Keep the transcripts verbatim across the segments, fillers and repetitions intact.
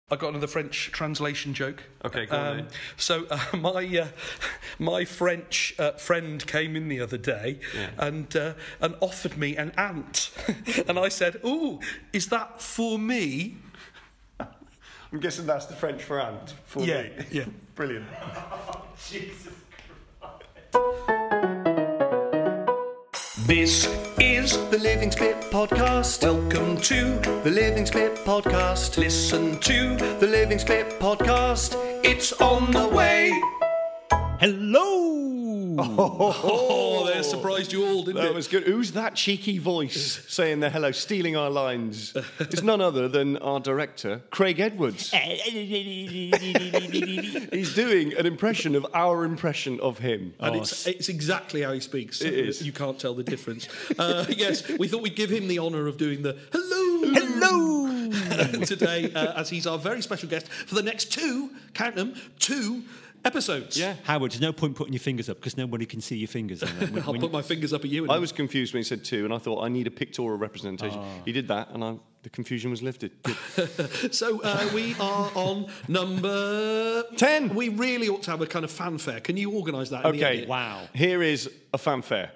I got another French translation joke. Okay, go on um, then. So uh, my uh, my French uh, friend came in the other day Yeah. and uh, and offered me an ant, and I said, "Ooh, is that for me?" I'm guessing that's the French for ant. For Yeah, me. yeah. Brilliant. Jesus This is the Living Spit Podcast. Welcome to the Living Spit Podcast. Listen to the Living Spit Podcast. It's on the way. Hello! Oh, that surprised you all, didn't That it? was good. Who's that cheeky voice saying the hello, stealing our lines? It's none other than our director, Craig Edwards. He's doing an impression of our impression of him. And it's, it's exactly how he speaks. It is. You can't tell the difference. Uh, yes, we thought we'd give him the honour of doing the hello. Hello! Today, uh, as he's our very special guest for the next two, count them, two episodes. Yeah. Howard, there's no point putting your fingers up because nobody can see your fingers. When, I'll when put my fingers up at you. And I was confused when he said two, and I thought, I need a pictorial representation. He did that, and I, the confusion was lifted. Good. So uh, we are on number Ten. We really ought to have a kind of fanfare. Can you organise that? In the Okay, edit? Wow. Here is a fanfare.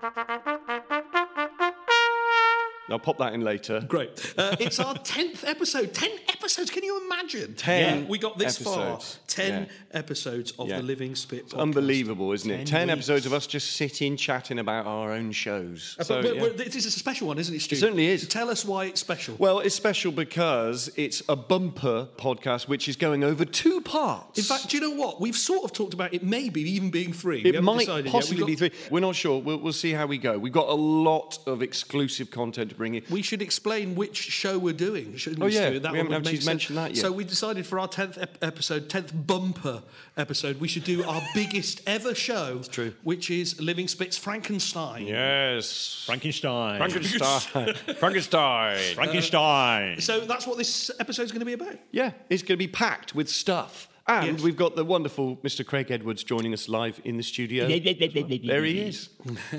I'll pop that in later. Great. Uh, it's our tenth episode. Ten episodes. Can you imagine? Ten Yeah, we got this episodes. far. Ten Yeah. episodes of Yeah. the Living Spit podcast. Unbelievable, isn't it? Ten Ten weeks. episodes of us just sitting, chatting about our own shows. Uh, So, but we're- yeah. we're- this is a special one, isn't it, Stu? It certainly is. Tell us why it's special. Well, it's special because it's a bumper podcast which is going over two parts. In fact, do you know what? We've sort of talked about it maybe even being three. We it haven't might decided yet. possibly We've be got- three. We're not sure. We'll, we'll see how we go. We've got a lot of exclusive content to bring in. We should explain which show we're doing, shouldn't Oh, we, yeah. Stu? That We haven't would actually make sense. mentioned that yet. So we decided for our tenth ep- episode, tenth bumper episode, we should do our biggest ever show. It's true. Which is Living Spit's Frankenstein. Yes. Frankenstein. Frankenstein. Frankenstein. Frankenstein. So that's what this episode's going to be about. Yeah, it's going to be packed with stuff. And Yes. we've got the wonderful Mister Craig Edwards joining us live in the studio. There he is.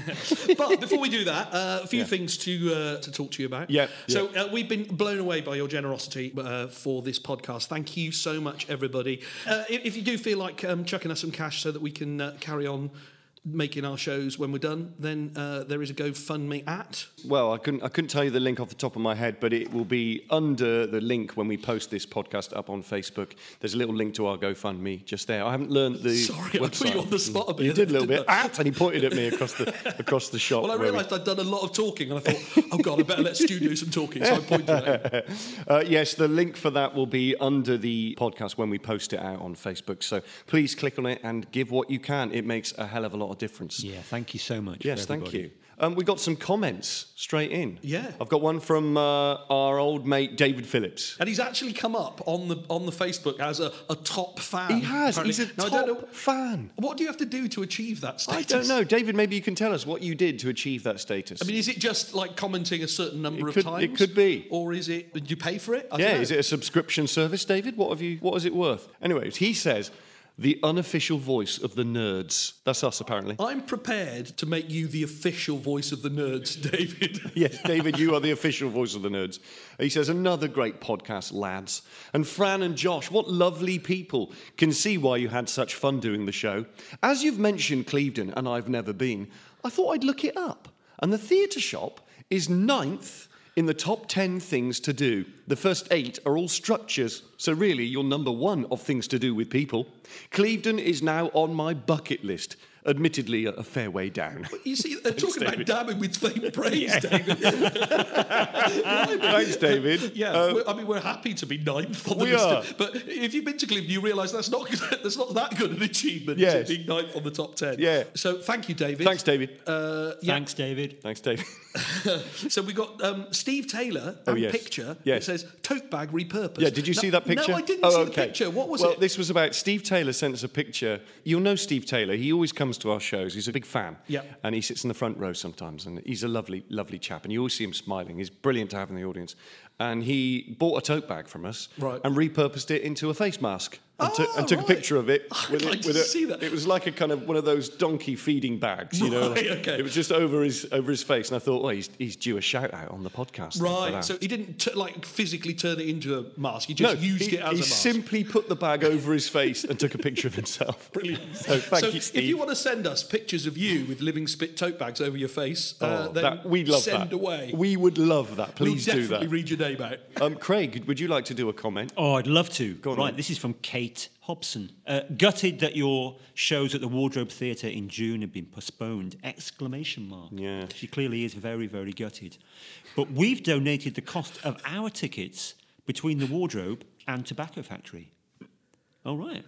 But before we do that, uh, a few Yeah. things to uh, to talk to you about. Yeah, So uh, we've been blown away by your generosity uh, for this podcast. Thank you so much, everybody. Uh, if, if you do feel like um, chucking us some cash so that we can uh, carry on making our shows when we're done, then uh, there is a GoFundMe at. Well, I couldn't, I couldn't tell you the link off the top of my head, but it will be under the link when we post this podcast up on Facebook. There's a little link to our GoFundMe just there. I haven't learned the Sorry, I website. put you on the spot a bit. You did a little didn't bit. I? At, and he pointed at me across the across the shop. Well, I where we- realised I'd done a lot of talking, and I thought, oh God, I better let Stu do some talking. So I pointed at him. Uh, yes, the link for that will be under the podcast when we post it out on Facebook. So please click on it and give what you can. It makes a hell of a lot of difference. Yeah, thank you so much. Yes, for thank everybody. you. Um, we got some comments straight in. Yeah. I've got one from uh, our old mate David Phillips. And he's actually come up on the on the Facebook as a, a top fan. He has. apparently. He's a Now, I top don't know, fan. what do you have to do to achieve that I status? don't know, David. Maybe you can tell us what you did to achieve that status. I mean, is it just like commenting a certain number It of could- times? it could be. Or is it, do you pay for it? I don't yeah, know. is it a subscription service, David? What have you? What is it worth? Anyways, he says the unofficial voice of the nerds. That's us, apparently. I'm prepared to make you the official voice of the nerds, David. Yes, David, you are the official voice of the nerds. He says, another great podcast, lads. And Fran and Josh, what lovely people. Can see why you had such fun doing the show. As you've mentioned Clevedon, and I've never been, I thought I'd look it up. And the theatre shop is ninth in the top ten things to do. The first eight are all structures, so really you're number one of things to do with people. Clevedon is now on my bucket list. Admittedly, a fair way down. You see, they're talking about David. damning with faint praise, David. Thanks, David. Yeah, Um, we're, I mean, we're happy to be ninth on the we list. are. Of, but if you've been to Cleveland, you realise that's not that's not that good an achievement. Yes. Is it, being ninth on the top ten. Yeah. So thank you, David. Thanks, David. Uh, yeah. Thanks, David. Thanks, David. So we got um, Steve Taylor Oh, and yes. picture. Yes. It says tote bag repurposed. Yeah, did you No- see that picture? No, I didn't oh, see okay. the picture. What was well, it? Well, this was about Steve Taylor sent us a picture. You'll know Steve Taylor. He always comes to our shows. He's a big fan. Yeah. And he sits in the front row sometimes. And he's a lovely, lovely chap. And you always see him smiling. He's brilliant to have in the audience. And he bought a tote bag from us Right. and repurposed it into a face mask. and, took and Oh, took right. a picture of it. I'd With like it, to with a, see that. It was like a kind of one of those donkey feeding bags, you know. Right, okay. It was just over his over his face, and I thought, well, he's, he's due a shout out on the podcast. then for Right, that. so he didn't t- like physically turn it into a mask. He no, just used he, it as he a mask. simply put the bag over his face and took a picture of himself. Brilliant. So thank so you, Steve. if you want to send us pictures of you with living spit tote bags over your face, uh, Oh, then that, we'd love send that. away. We would love that. Please we'll do definitely that. read your name out. Um, Craig, would you like to do a comment? Oh, I'd love to. on, right, then. this is from Kate Hobson. Uh, gutted that your shows at the Wardrobe Theatre in June have been postponed! Exclamation mark. Yeah. She clearly is very, very gutted. But we've donated the cost of our tickets between the Wardrobe and Tobacco Factory. All right.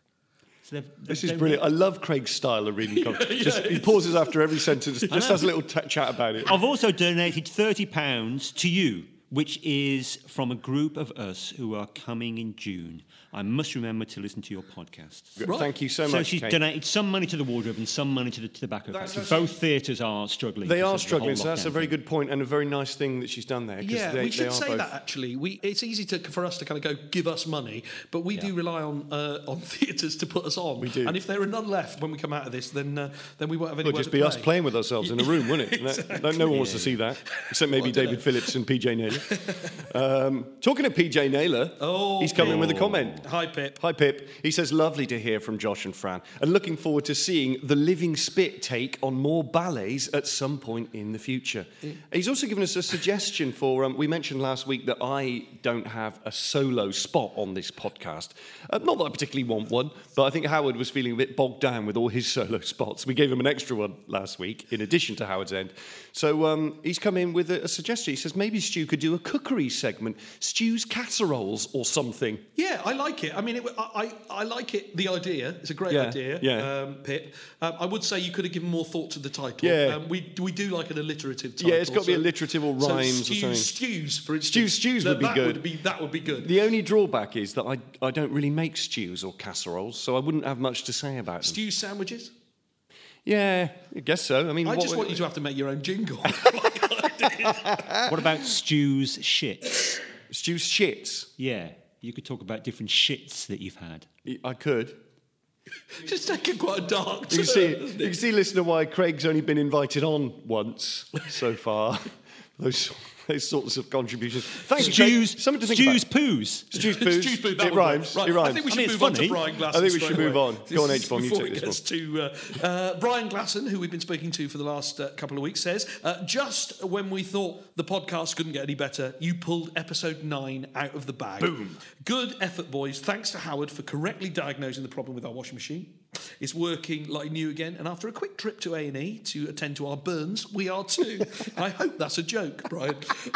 So they've, they've This is donated- brilliant. I love Craig's style of reading comments. yeah, just, he pauses after every sentence, just has a little t- chat about it. I've also donated thirty pounds to you, which is from a group of us who are coming in June. I must remember to listen to your podcasts. Right. Thank you so, So much, she's Kate. donated some money to the Wardrobe and some money to the Tobacco That's Factory. actually- Both theatres are struggling. They because are of the struggling, whole so that's a lockdown very thing. good point and a very nice thing that she's done there. 'cause Yeah, they, we they should are say both- that actually. We it's easy to for us to kind of go give us money, but we do rely on uh, on theatres to put us on. We do. And if there are none left when we come out of this, then uh, then we won't have It anywhere would just to be play. us playing with ourselves in a room, wouldn't it? No- No, no one wants to see that, except maybe Well, I don't David know. Phillips and P J Naylor. um, talking of P J Naylor, Oh, he's coming Pip. with a comment. Hi, Pip. Hi, Pip. He says, lovely to hear from Josh and Fran, and looking forward to seeing the Living Spit take on more ballets at some point in the future. He's also given us a suggestion for, um, we mentioned last week that I don't have a solo spot on this podcast. Uh, not that I particularly want one, but I think Howard was feeling a bit bogged down with all his solo spots. We gave him an extra one last week, in addition to Howard's End. So um, he's come in with a, a suggestion. He says maybe Stu could do a cookery segment, Stu's casseroles or something. Yeah, I like it. I mean, it, I, I I like it. The idea, it's a great Yeah, idea. yeah. Um, Pip. Um, I would say you could have given more thought to the title. Yeah. Um, we we do like an alliterative title. Yeah, it's got to be so- alliterative or so rhymes or stews, something. Stews, for instance. Stews, stews That- would be that good. Would be, that would be good. The only drawback is that I, I don't really make stews or casseroles, so I wouldn't have much to say about them. Stew sandwiches. Yeah, I guess so. I mean, I what just would- want you to have to make your own jingle. What about Stu's shits? Stew's shits. Yeah, you could talk about different shits that you've had. I could. just taking quite a dark You turn, can see, isn't you can see, listener, why Craig's only been invited on once so far. Those, those sorts of contributions. Thanks, Stu's, Craig. Something to think Stu's about. poos. Stew's poos. Stew's poo, that It would rhymes. work. Right. It rhymes. I think we I should mean, it's move on to funny. Brian Glasson. I think we should straight move away. on. Go on, This is H-Bomb, you Before take it this gets to uh, uh, Brian Glasson, who we've been speaking to for the last uh, couple of weeks, says uh, just when we thought the podcast couldn't get any better, you pulled episode nine out of the bag. Boom. Good effort, boys. Thanks to Howard for correctly diagnosing the problem with our washing machine. It's working like new again, and after a quick trip to A and E to attend to our burns, we are too. I hope that's a joke, Brian.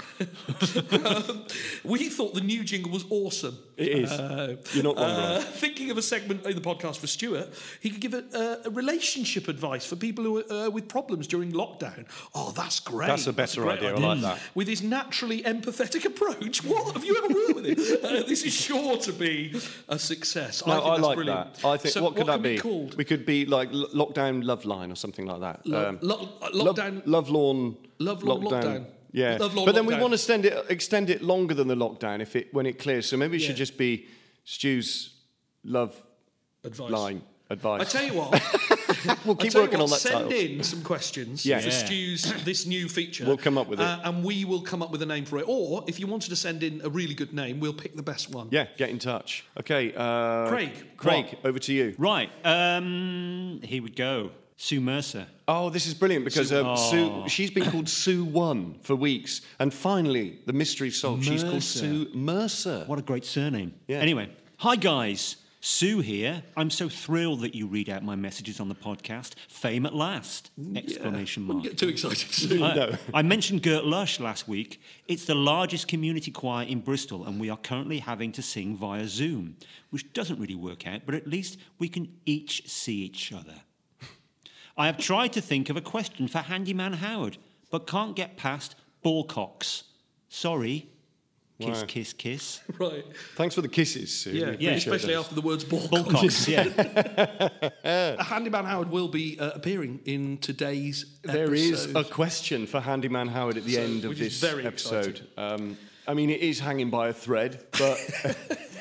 um, we thought the new jingle was awesome. It is. Uh, You're not wrong, uh, Brian. Thinking of a segment in the podcast for Stuart, he could give a, uh, a relationship advice for people who are uh, with problems during lockdown. Oh, that's great. That's a better great idea. I like that. With his naturally empathetic approach, what have you ever worked with him? Uh, this is sure to be a success. No, I, think I, that's like brilliant. that. I think So what could that can be? called? We could be like lo- lockdown love line or something like that. Lo- Um, lo- uh, love- lockdown. love lawn, Love lawn lockdown. Yeah, Love lawn but then we lockdown. want to extend it extend it longer than the lockdown if it when it clears. So maybe it Yeah. should just be Stu's love Advice. line advice. I tell you what. we'll I keep tell you working what, on that send title. in some questions Yeah. for Yeah. Stu's this new feature. We'll come up with it. uh, and we will come up with a name for it. Or if you wanted to send in a really good name, we'll pick the best one. Yeah, get in touch. Okay, uh, Craig. Craig, over to you. Right, um, here we go. Sue Mercer. Oh, this is brilliant because Sue- um, Sue, she's been called Sue One for weeks, and finally the mystery solved. She's called Mercer. Sue Mercer. What a great surname. Yeah. Anyway, hi guys. Sue here. I'm so thrilled that you read out my messages on the podcast. Fame at last! Exclamation mark. Wouldn't get too excited soon. I, I mentioned Gert Lush last week. It's the largest community choir in Bristol, and we are currently having to sing via Zoom, which doesn't really work out, but at least we can each see each other. I have tried to think of a question for Handyman Howard, but can't get past ballcocks. Sorry. Kiss, Wow. kiss, kiss. Right. Thanks for the kisses, Sue. Yeah, We appreciate especially those. after the words ball. Ballcocks, yeah. Handyman Howard will be uh, appearing in today's There is episode. a question for Handyman Howard at the So, end of which is this very episode. Um, I mean, it is hanging by a thread, but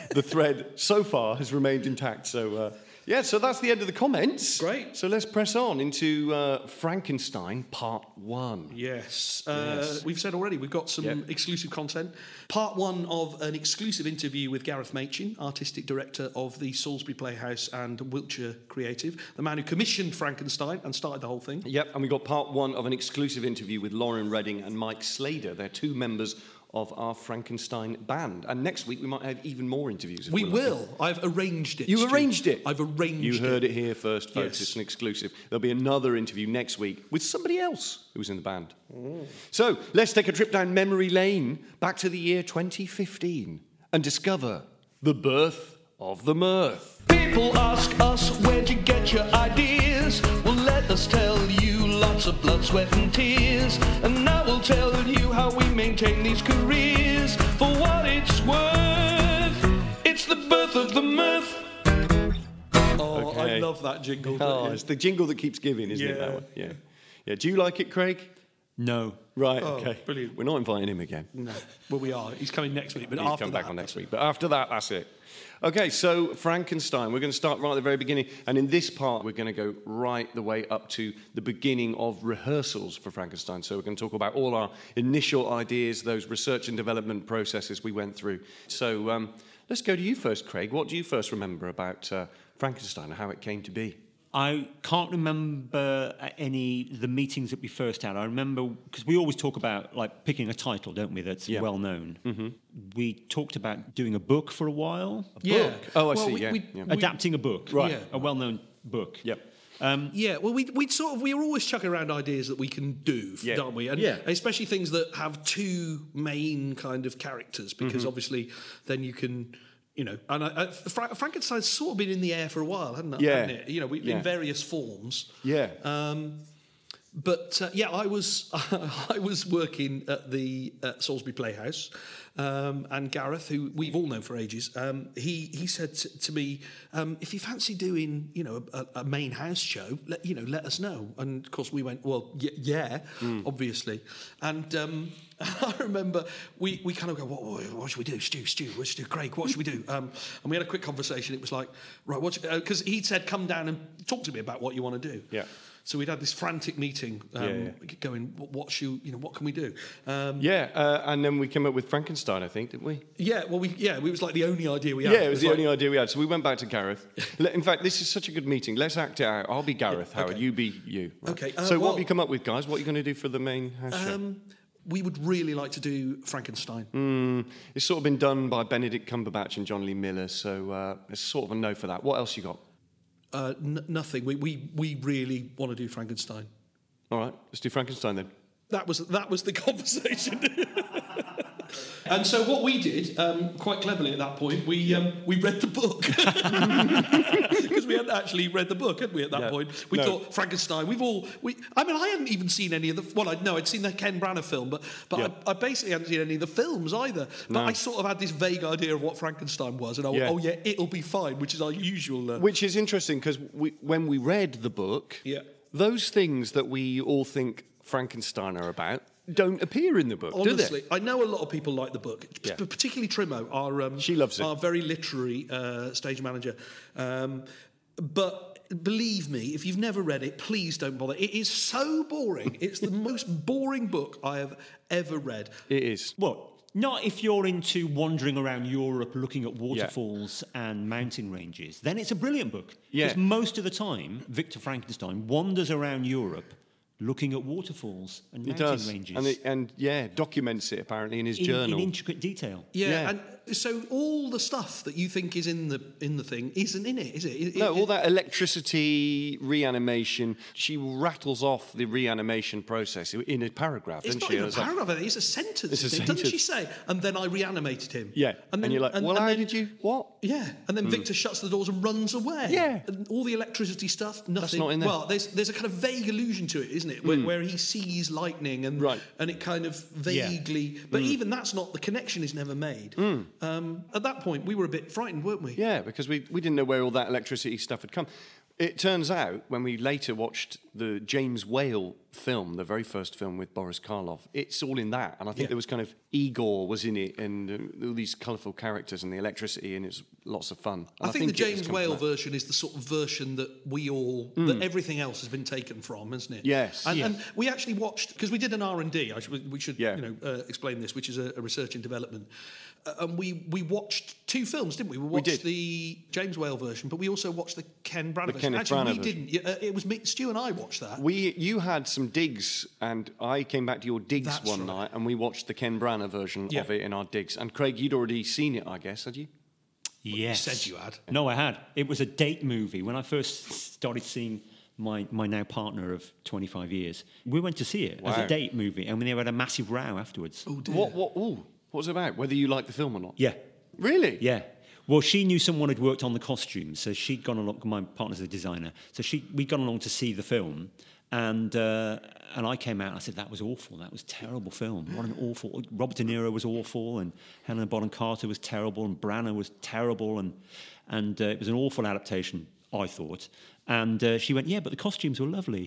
the thread so far has remained intact. So, uh, yeah, so that's the end of the comments. Great. So let's press on into uh, Frankenstein Part One. Yes. Uh, Yes. We've said already, we've got some Yep. exclusive content. Part one of an exclusive interview with Gareth Machin, Artistic Director of the Salisbury Playhouse and Wiltshire Creative, the man who commissioned Frankenstein and started the whole thing. Yep, and we got part one of an exclusive interview with Lauren Redding and Mike Slater. They're two members of our Frankenstein band. And next week we might have even more interviews. If We we're lucky. will. I've arranged it. You Stu. arranged it? I've arranged You it. heard it here first, folks. Yes. It's an exclusive. There'll be another interview next week with somebody else who was in the band. So let's take a trip down memory lane back to the year twenty fifteen and discover the birth of the mirth. People ask us, where'd you get your ideas? Well, let us tell you, lots of blood, sweat and tears. And now we'll tell you how we maintain these careers. For what it's worth, it's the birth of the mirth. Oh, Okay. I love that jingle. Oh, don't you? it's the jingle that keeps giving, isn't it, Yeah. that one? Yeah. Yeah. Do you like it, Craig? No. Right, Oh, okay. brilliant. We're not inviting him again. No. Well, we are. He's coming next week, but He's after come back that, on next week. But after that, that's it. Okay, so Frankenstein. We're going to start right at the very beginning. And in this part, we're going to go right the way up to the beginning of rehearsals for Frankenstein. So we're going to talk about all our initial ideas, those research and development processes we went through. So um, let's go to you first, Craig. What do you first remember about uh, Frankenstein and how it came to be? I can't remember any of the meetings that we first had. I remember, because we always talk about like picking a title, don't we, that's Yeah. well known. Mm-hmm. We talked about doing a book for a while, Yeah. Book? Oh, I Well, see, we- yeah, we- yeah. we- adapting a book, Right. Yeah. a well-known book. Yep. Yeah, well, we we sort of we were always chucking around ideas that we can do, Yeah. don't we? And Yeah. especially things that have two main kind of characters, because Mm-hmm. obviously then you can. You know, and I, I, Fra- Frankenstein's sort of been in the air for a while, hadn't it? Yeah. Hadn't it? You know, we, Yeah. in various forms. Yeah. Um, but uh, yeah, I was I was working at the uh, Salisbury Playhouse, um, and Gareth, who we've all known for ages, um, he he said to, to me, um, if you fancy doing, you know, a, a main house show, let, you know, let us know. And of course we went, well, y- yeah, obviously. And um, I remember we, we kind of go, what, what, what should we do, Stu, Stu, what should we do, Craig, what should we do? Um, and we had a quick conversation. It was like, right, what? Because uh, he'd said, come down and talk to me about what you want to do. Yeah. So we'd had this frantic meeting, um, Yeah, going, what, what should, you know, what can we do? Um, Yeah, uh, and then we came up with Frankenstein, I think, didn't we? yeah, well, we yeah, it was like the only idea we had. Yeah, it was the like- only idea we had. So we went back to Gareth. Le- In fact, this is such a good meeting. Let's act it out. I'll be Gareth, Howard. okay. You be you. Right. Okay, uh, so what well- have you come up with, guys? What are you going to do for the main house show? Um, we would really like to do Frankenstein. Mm, it's sort of been done by Benedict Cumberbatch and John Lee Miller, so uh, it's sort of a no for that. What else you got? Uh, n- nothing. We, we we really want to do Frankenstein. All right, let's do Frankenstein then. That was that was the conversation. And so what we did, um, quite cleverly at that point, we um, we read the book because we hadn't actually read the book, had we? At that Yeah. point, we No. thought Frankenstein. We've all we. I mean, I hadn't even seen any of the. Well, I know I'd seen the Ken Branagh film, but but Yeah. I, I basically hadn't seen any of the films either. But No. I sort of had this vague idea of what Frankenstein was, and I, Yeah. oh yeah, it'll be fine, which is our usual. Uh, Which is interesting because we, when we read the book, Yeah. those things that we all think Frankenstein are about don't appear in the book, Honestly, do they? I know a lot of people like the book, p- Yeah. particularly Trimo, our um, She loves it. our very literary uh, stage manager. Um, but believe me, if you've never read it, please don't bother. It is so boring. It's the most boring book I have ever read. It is. Well, not if you're into wandering around Europe looking at waterfalls and mountain ranges. Then it's a brilliant book. Yeah. Because most of the time, Victor Frankenstein wanders around Europe looking at waterfalls and He mountain does. ranges And, it, and yeah, documents it apparently in his in, journal. in intricate detail. Yeah, Yeah. and so all the stuff that you think is in the in the thing isn't in it, is it? It- No, it- all that electricity, reanimation. She rattles off the reanimation process in a paragraph, It's doesn't not she? even a It's like- paragraph, it's a sentence. It's a isn't it? Doesn't she sentence. say? And then I reanimated him. Yeah, and, you're like, well, how then- did you? What? Yeah, and then Victor shuts the doors and runs away. Yeah. And all the electricity stuff, nothing. not in there. Well, there's there's a kind of vague allusion to it, isn't it? Where, where he sees lightning and Right. and it kind of vaguely. But even that's not the connection is never made. Um, at that point, we were a bit frightened, weren't we? Yeah, because we, we didn't know where all that electricity stuff had come. It turns out, when we later watched the James Whale film, the very first film with Boris Karloff, it's all in that. And I think Yeah. there was kind of Igor was in it and uh, all these colourful characters and the electricity, and it's lots of fun. And I, think the it was James come Whale from that. version is the sort of version that we all, that everything else has been taken from, isn't it? Yes. And, Yes. and we actually watched, because we did an R and D, I should, we should Yeah. you know, uh, explain this, which is a, a research and development. Uh, and we, we watched two films, didn't we? We watched did. the James Whale version, but we also watched the Ken Branagh The version. Kenneth Actually, Branagh we version. didn't. Uh, it was me, Stu and I watched that. We, you had some digs, and I came back to your digs That's one right. night, and we watched the Ken Branagh version Yeah. of it in our digs. And Craig, you'd already seen it, I guess, had you? Yes. said you had. No, I had. It was a date movie. When I first started seeing my, my now partner of twenty-five years, we went to see it as Wow. a date movie, and we had a massive row afterwards. Oh, dear. What? What? Ooh, what was it about? Whether you liked the film or not? Yeah. Really? Yeah. Well, she knew someone had worked on the costumes, so she'd gone along. My partner's a designer, so she we'd gone along to see the film, and uh, and I came out and I said that was awful. That was a terrible film. What an awful. Robert De Niro was awful, and Helena Bonham Carter was terrible, and Branagh was terrible, and and uh, it was an awful adaptation, I thought. And uh, she went, yeah, but the costumes were lovely.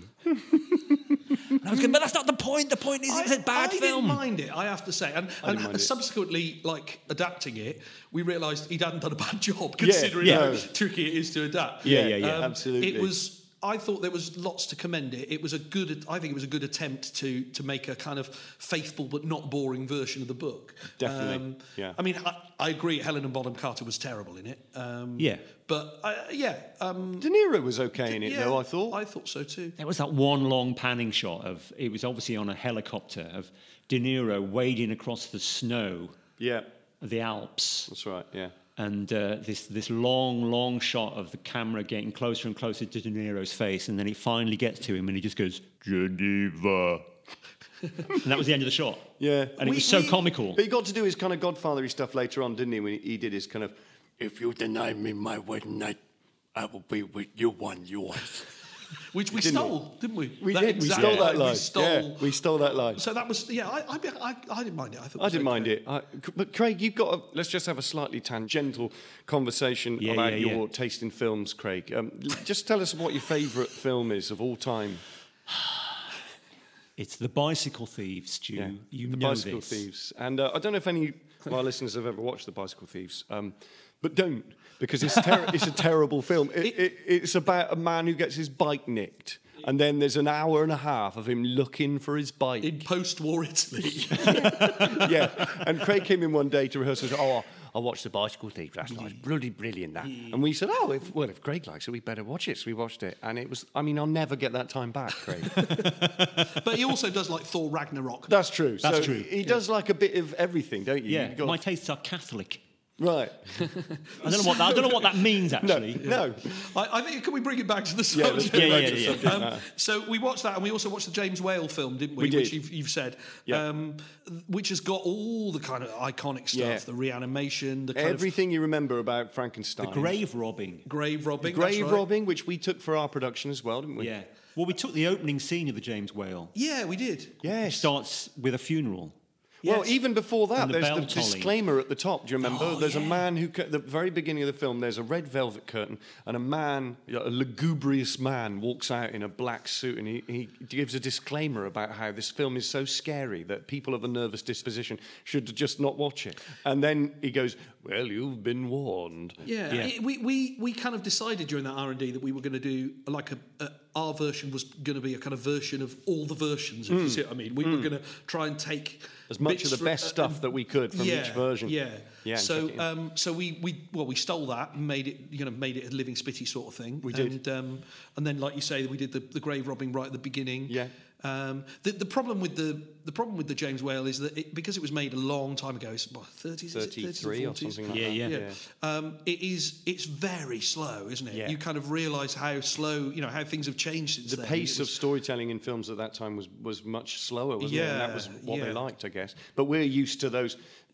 And I was going, but that's not the point. The point is, it's a bad I film. didn't mind it, I have to say. And, and mind it. subsequently, like, adapting it, we realised he hadn't done a bad job, considering yeah. how tricky it is to adapt. Yeah, yeah, yeah. Absolutely. It was... I thought there was lots to commend it. It was a good... I think it was a good attempt to to make a kind of faithful but not boring version of the book. Definitely, yeah. I mean, I, I agree, Helena Bonham Carter was terrible in it. Um, Yeah. But, uh, yeah... Um, De Niro was okay in it, yeah, though, I thought. I thought so, too. There was that one long panning shot of, it was obviously on a helicopter, of De Niro wading across the snow Yeah, of the Alps. that's right, yeah. And uh, this, this long, long shot of the camera getting closer and closer to De Niro's face, and then it finally gets to him and he just goes, Geneva. And that was the end of the shot. Yeah. And it was so comical. But he got to do his kind of godfathery stuff later on, didn't he? When he, he did his kind of, If you deny me my wedding night, I will be with you one yours. Which we Didn't stole, didn't we? we That did, we exact stole that line, line. We stole... Yeah, we stole that line. So that was, yeah, I, I, I, I didn't mind it. I, thought it I was didn't okay. mind it. I, but Craig, you've got. A, let's just have a slightly tangential conversation Yeah, about yeah, yeah. your taste in films, Craig. Um, just tell us what your favourite film is of all time. It's The Bicycle Thieves, Stu. Yeah, You The know Bicycle this. Thieves. And uh, I don't know if any of our listeners have ever watched The Bicycle Thieves, um, but don't, because it's, ter- it's a terrible film. It, it, it's about a man who gets his bike nicked, and then there's an hour and a half of him looking for his bike. In post-war Italy. Yeah, and Craig came in one day to rehearse and said, oh, I watched The Bicycle Thief last night. It's bloody brilliant, that. And we said, oh, if, well, if Craig likes it, we better watch it. So we watched it. And it was, I mean, I'll never get that time back, Craig. But he also does like Thor Ragnarok. That's true. That's so true. He does like a bit of everything, don't you? Yeah, You've got- my tastes are Catholic. Right. I don't know what that, I don't know what that means, No, actually. no. I, I think, can we bring it back to the Yeah, let's subject? get Yeah, back yeah, to the yeah. subject Um, matter. so we watched that, and we also watched the James Whale film, didn't we? We did. Which you've, you've said, Yeah. um, which has got all the kind of iconic stuff, Yeah. the reanimation, the kind Everything you remember about Frankenstein. The grave robbing. of grave robbing. Grave that's right. robbing, which we took for our production as well, didn't we? Yeah. Well, we took the opening scene of the James Whale. Yeah, we did. It Yes. starts with a funeral. Well, Yes. even before that, And the there's bell the tolling. disclaimer at the top. Do you remember? Oh, there's a yeah. man who, at the very beginning of the film, there's a red velvet curtain, and a man, a lugubrious man, walks out in a black suit, and he, he gives a disclaimer about how this film is so scary that people of a nervous disposition should just not watch it. And then he goes, "Well, you've been warned." Yeah, Yeah. It- we, we we kind of decided during that R and D that we were going to do like a, a our version was going to be a kind of version of all the versions. If you see what I mean, we were going to try and take As much bits of the from- best uh, stuff that we could from yeah, each version. Yeah, Yeah, and So check it in. um, so we, we well we stole that and made it you know made it a living spitty sort of thing. We did. and um, and then like you say we did the, the grave robbing right at the beginning. Yeah. Um, the, the problem with the the problem with the James Whale is that it, because it was made a long time ago, it's what, thirties, is it? thirty-three or forties? something like Yeah, that. yeah. Um, it is. It's very slow, isn't it? Yeah. You kind of realise how slow, you know, how things have changed since The then. pace It of was- storytelling in films at that time was, was much slower, wasn't it? And that Yeah, was what yeah. they liked, I guess. But we're used to those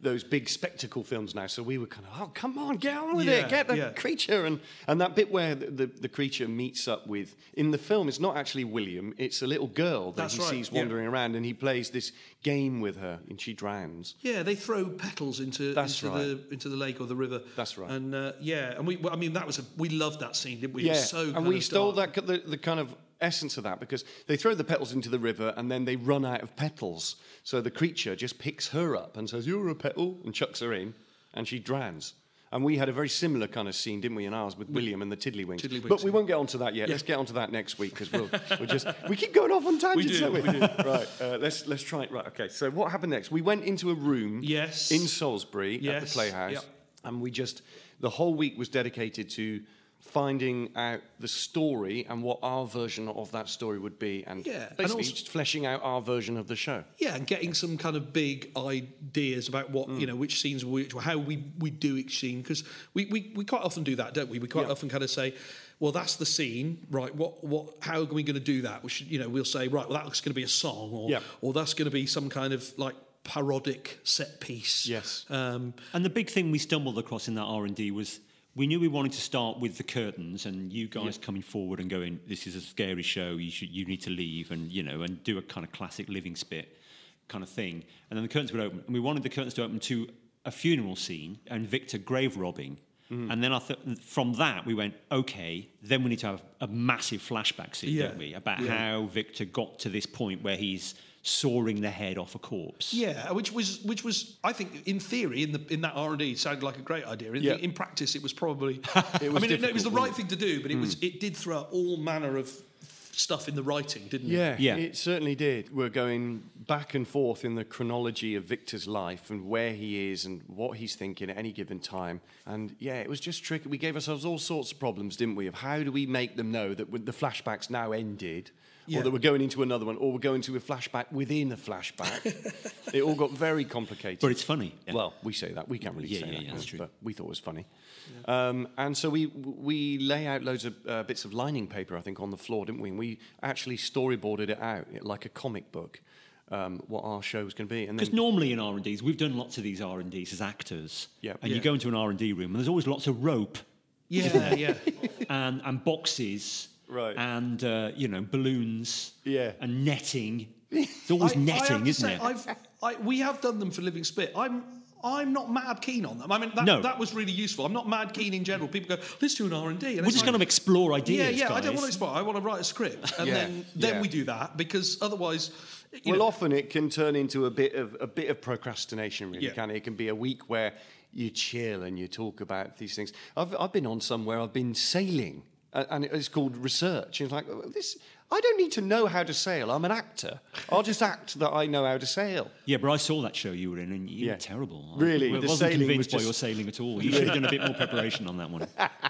those big spectacle films now. So we were kind of, oh, come on, get on with Yeah, it, get the yeah. creature. And, and that bit where the, the, the creature meets up with, in the film, it's not actually William, it's a little girl that That's he right, sees yeah. wandering around, and he plays this game with her, and she drowns. Yeah, they throw petals into That's into right. the into the lake or the river. That's right. And uh, yeah, and we I mean that was a we loved that scene, didn't we? It Yeah, was so and kind we of stole dark. that the, the kind of essence of that, because they throw the petals into the river and then they run out of petals. So the creature just picks her up and says, "You're a petal," and chucks her in, and she drowns. And we had a very similar kind of scene, didn't we, in ours with William and the Tiddlywinks. Tiddlywinks, But we yeah. won't get onto that yet. Let's get onto that next week, because we'll, we'll just we keep going off on tangents, do, don't we? we do. Right. Uh, let's let's try it. Right. Okay. So what happened next? We went into a room. Yes. In Salisbury at the Yes, Playhouse, yep. and we just the whole week was dedicated to finding out the story and what our version of that story would be, and Yeah, and basically also- just fleshing out our version of the show. Yeah, and getting some kind of big ideas about what Mm. you know, which scenes, which how we we do each scene, because we, we we quite often do that, don't we? We quite Yeah. often kind of say, well, that's the scene, right? What what? How are we going to do that? We should, you know, we'll say, right, well, that's going to be a song, or Yeah. or that's going to be some kind of like parodic set piece. Yes. Um, And the big thing we stumbled across in that R and D was we knew we wanted to start with the curtains and you guys coming forward and going, "This is a scary show. You should, you need to leave," and you know, and do a kind of classic living spit kind of thing. And then the curtains would open, and we wanted the curtains to open to a funeral scene and Victor grave robbing. And then I th- from that we went, okay, then we need to have a massive flashback scene, Yeah. don't we, about how Victor got to this point where he's sawing the head off a corpse. Yeah, which was which was I think in theory in the in that R and D sounded like a great idea. In, Yeah. in practice, it was probably. It was I mean, it, it was difficult, the wasn't right thing to do, but it was it did throw out all manner of stuff in the writing, didn't it? Yeah, Yeah. it certainly did. We're going back and forth in the chronology of Victor's life and where he is and what he's thinking at any given time. And yeah, it was just tricky. We gave ourselves all sorts of problems, didn't we? Of how do we make them know that the flashback's now ended, Yeah. or that we're going into another one, or we're going to a flashback within a flashback. It all got very complicated. But it's funny. Well, we say that. We can't really Yeah, say yeah, that. yeah, that's but- true. But we thought it was funny. Um, and so we we lay out loads of uh, bits of lining paper, I think, on the floor, didn't we? And we actually storyboarded it out like a comic book, um, what our show was going to be. And Because then, normally in R and Ds, we've done lots of these R and Ds as actors. Yeah. And Yeah. you go into an R and D room and there's always lots of rope yeah, yeah. and, and boxes Right. and, uh, you know, balloons Yeah. and netting. It's always I- I have netting, to isn't say, it? I've, I, we have done them for Living Spit. I'm I'm not mad keen on them. I mean, that, No. that was really useful. I'm not mad keen in general. People go, let's do an R and D. We're just going to explore ideas, Yeah, yeah. guys. I don't want to explore. I want to write a script, and Yeah, then then yeah. we do that, because otherwise, you well, know, often it can turn into a bit of a bit of procrastination. Really, Yeah. can it? It can be a week where you chill and you talk about these things. I've I've been on somewhere. I've been sailing, uh, and it's called research. And it's like oh, this. I don't need to know how to sail. I'm an actor. I'll just act that I know how to sail. Yeah, but I saw that show you were in and you Yeah. were terrible. Really, I the wasn't sailing convinced was by just- your sailing at all. You should have done a bit more preparation on that one.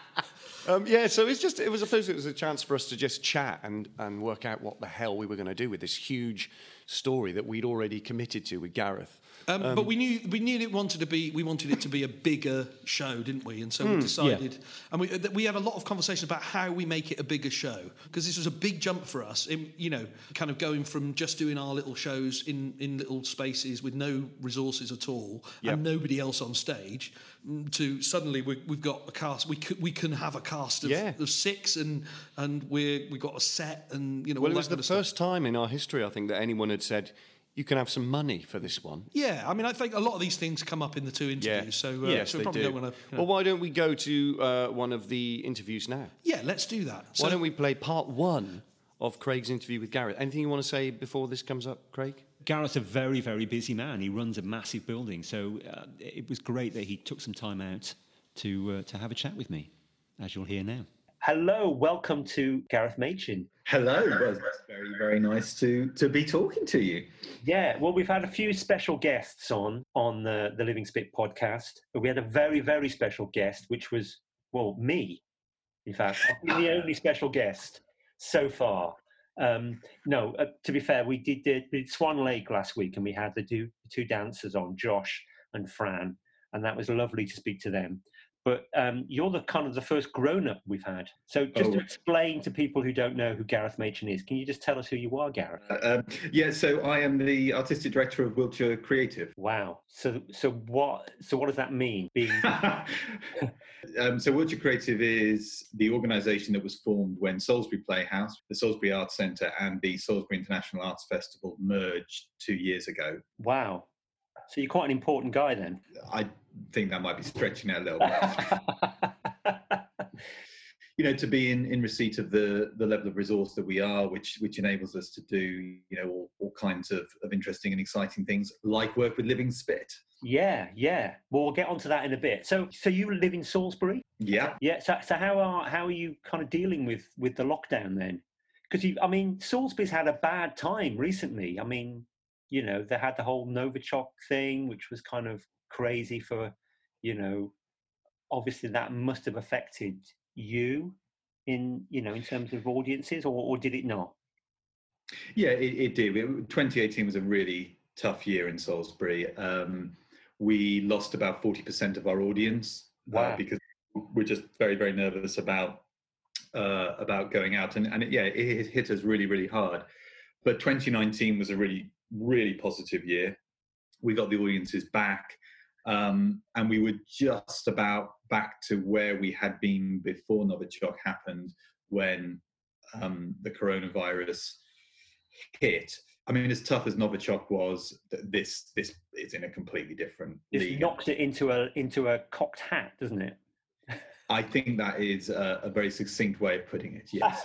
Um, yeah, so it's just it was I suppose it was a chance for us to just chat and, and work out what the hell we were going to do with this huge story that we'd already committed to with Gareth. Um, but we knew we knew it wanted to be we wanted it to be a bigger show, didn't we? And so Hmm, we decided, and we that we had a lot of conversation about how we make it a bigger show, because this was a big jump for us. In, you know, kind of going from just doing our little shows in, in little spaces with no resources at all Yep. and nobody else on stage, mm, to suddenly we, we've got a cast. We could, we can have a cast of, Yeah. of six, and and we we got a set, and you know. Well, all it was that the kind of stuff. first time in our history, I think, that anyone had said, you can have some money for this one. Yeah, I mean, I think a lot of these things come up in the two interviews, so, uh, yes, so we they probably do. don't want to. Well, why don't we go to uh, one of the interviews now? Yeah, let's do that. why don't we play part one of Craig's interview with Gareth? Anything you want to say before this comes up, Craig? Gareth's a very, very busy man. He runs a massive building. So uh, it was great that he took some time out to, uh, to have a chat with me, as you'll hear now. Hello, welcome to Gareth Machin. Hello, well, it's very, very nice to to be talking to you. Yeah, well, we've had a few special guests on on the, the Living Spit podcast. But we had a very, very special guest, which was, well, me. In fact, I've been the only special guest so far. Um, no, uh, to be fair, we did, did, we did Swan Lake last week, and we had the two, two dancers on, Josh and Fran, and that was lovely to speak to them. but um, you're the kind of the first grown-up we've had. So just Oh. to explain to people who don't know who Gareth Machen is, can you just tell us who you are, Gareth? Uh, um, yeah, so I am the artistic director of Wiltshire Creative. Wow. So so what so what does that mean? Being um, so Wiltshire Creative is the organisation that was formed when Salisbury Playhouse, the Salisbury Arts Centre, and the Salisbury International Arts Festival merged two years ago. wow. So you're quite an important guy then. I think that might be stretching it a little bit. You know, to be in, in receipt of the, the level of resource that we are, which which enables us to do, you know, all, all kinds of, of interesting and exciting things, like work with Living Spit. Yeah, yeah. Well, we'll get onto that in a bit. So, so you live in Salisbury? Yeah. Yeah. So, so how are how are you kind of dealing with with the lockdown then? Because you, I mean, Salisbury's had a bad time recently. I mean, you know, they had the whole Novichok thing, which was kind of crazy for, you know, obviously that must have affected you in, you know, in terms of audiences, or, or did it not? Yeah, it, it did. It, twenty eighteen was a really tough year in Salisbury. Um, we lost about forty percent of our audience Wow. uh, because we're just very, very nervous about uh, about going out. And, and it, yeah, it, it hit us really, really hard. But twenty nineteen was a really, really positive year. We got the audiences back. Um, and we were just about back to where we had been before Novichok happened, when um, the coronavirus hit. I mean, as tough as Novichok was, this this is in a completely different This league. knocks it into a into a cocked hat, doesn't it? I think that is a, a very succinct way of putting it. Yes.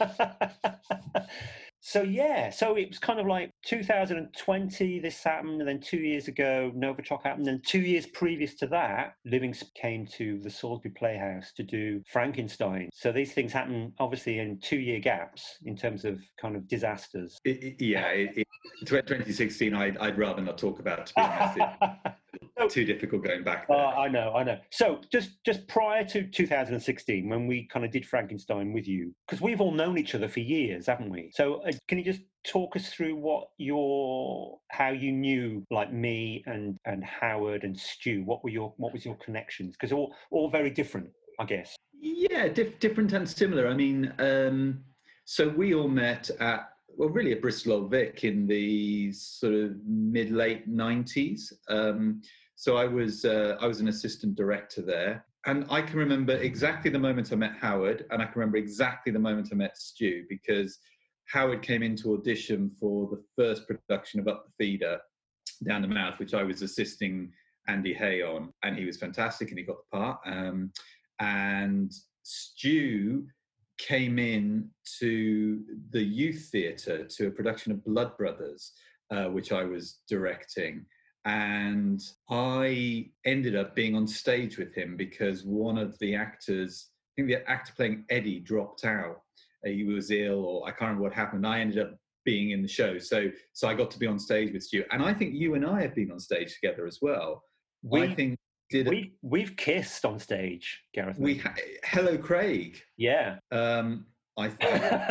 So yeah, so it was kind of like two thousand twenty, this happened, and then two years ago, Novichok happened, and two years previous to that, Livingston came to the Salisbury Playhouse to do Frankenstein. So these things happen obviously in two-year gaps in terms of kind of disasters. It, it, yeah, it, it, twenty sixteen, I'd, I'd rather not talk about, to be honest. It's too difficult going back there. Uh, I know, I know. So just just prior to two thousand sixteen, when we kind of did Frankenstein with you, because we've all known each other for years, haven't we? So uh, can you just talk us through what your, how you knew like me and and Howard and Stu? What were your what was your connections? Because all all very different, I guess. Yeah, diff- different and similar. I mean, um, so we all met at, well, really at Bristol Old Vic in the sort of mid late nineties. Um, so I was uh, I was an assistant director there, and I can remember exactly the moment I met Howard, and I can remember exactly the moment I met Stu, because Howard came in to audition for the first production of Up the Feeder, Down the Mouth, which I was assisting Andy Hay on, and he was fantastic, and he got the part. Um, and Stu came in to the youth theatre to a production of Blood Brothers, uh, which I was directing. And I ended up being on stage with him because one of the actors, I think the actor playing Eddie, dropped out. Uh, he was ill, or I can't remember what happened. I ended up being in the show. So so I got to be on stage with Stu. And I think you and I have been on stage together as well. We, I think did we, we've kissed on stage, Gareth. we ha- Hello, Craig. Yeah. Um, I, I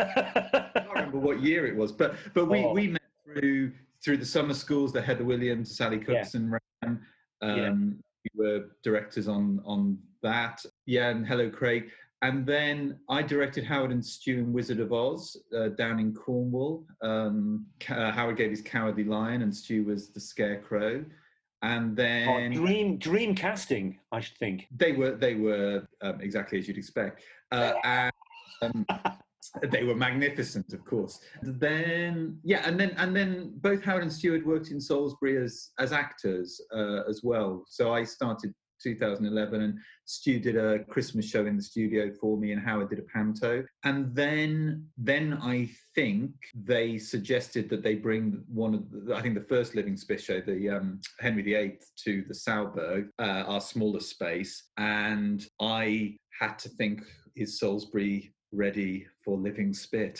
can't remember what year it was, but but we, Oh. we met through through the summer schools that Heather Williams, Sally Cookson ran. Um, We were directors on on that. Yeah, and Hello, Craig. And then I directed Howard and Stu in Wizard of Oz uh, down in Cornwall. Um, uh, Howard gave his Cowardly Lion, and Stu was the Scarecrow. And Oh, then dream dream casting, I should think. they were they were um, exactly as you'd expect, uh, and um, they were magnificent, of course. Then yeah, and then and then both Howard and Stu worked in Salisbury as as actors uh, as well. So I started two thousand eleven, and Stu did a Christmas show in the studio for me, and Howard did a panto. And then then I think they suggested that they bring one of the, I think the first Living Spit show, the um, Henry the Eighth, to the Sauberg, uh, our smaller space, and I had to think, is Salisbury ready for Living Spit?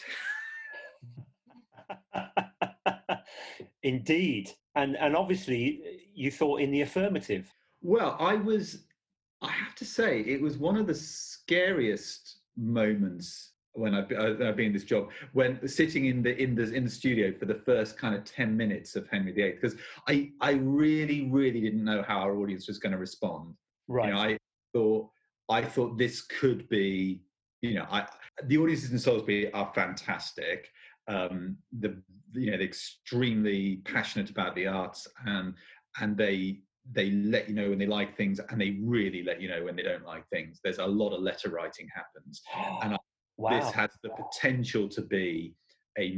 Indeed. And and obviously you thought in the affirmative. Well, I was, I have to say, it was one of the scariest moments when I've been, I've been in this job, when sitting in the in the in the studio for the first kind of ten minutes of Henry the Eighth, because I I really really didn't know how our audience was going to respond. Right. You know, I thought I thought this could be, you know, I the audiences in Salisbury are fantastic. Um, the you know they're extremely passionate about the arts, and and they they let you know when they like things, and they really let you know when they don't like things. There's a lot of letter writing happens, and I, Wow. this has the potential to be a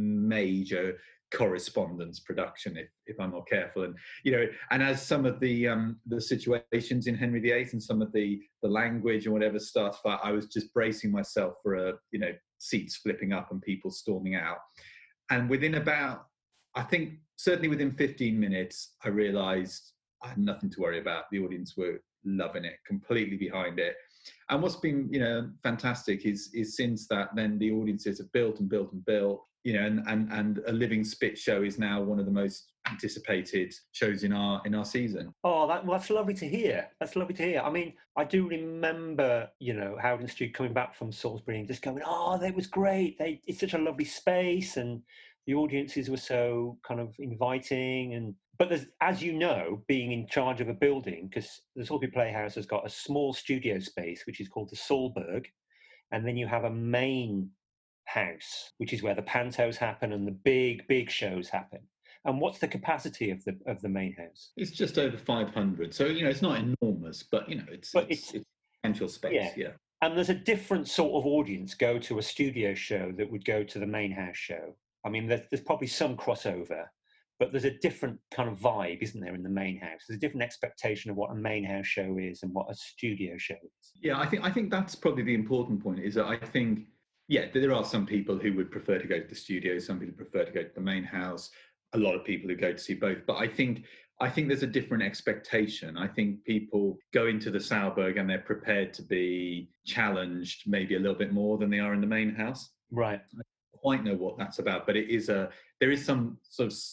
major correspondence production if, if I'm not careful. And you know, and as some of the um, the situations in Henry the Eighth and some of the the language and whatever starts, I was just bracing myself for a you know seats flipping up and people storming out. And within about, I think certainly within fifteen minutes, I realised I had nothing to worry about. The audience were loving it, completely behind it. And what's been, you know, fantastic is is since that, then the audiences have built and built and built, you know, and and and a Living Spit show is now one of the most anticipated shows in our in our season. Oh, that, well, that's lovely to hear. That's lovely to hear. I mean, I do remember, you know, Howard and Stu coming back from Salisbury and just going, oh, that was great. They, it's such a lovely space, and the audiences were so kind of inviting. And but there's, as you know, being in charge of a building, because the Salisbury Playhouse has got a small studio space, which is called the Solberg, and then you have a main house, which is where the pantos happen and the big, big shows happen. And what's the capacity of the of the main house? It's just over five hundred. So, you know, it's not enormous, but, you know, it's But it's, it's- it's potential space, Yeah. yeah. And there's a different sort of audience go to a studio show that would go to the main house show. I mean, there's, there's probably some crossover, but there's a different kind of vibe, isn't there, in the main house? There's a different expectation of what a main house show is and what a studio show is. Yeah, I think I think that's probably the important point, is that I think, yeah, there are some people who would prefer to go to the studio, some people prefer to go to the main house, a lot of people who go to see both. But I think I think there's a different expectation. I think people go into the Sauberg and they're prepared to be challenged maybe a little bit more than they are in the main house. Right. I don't quite know what that's about, but it is a there is some sort of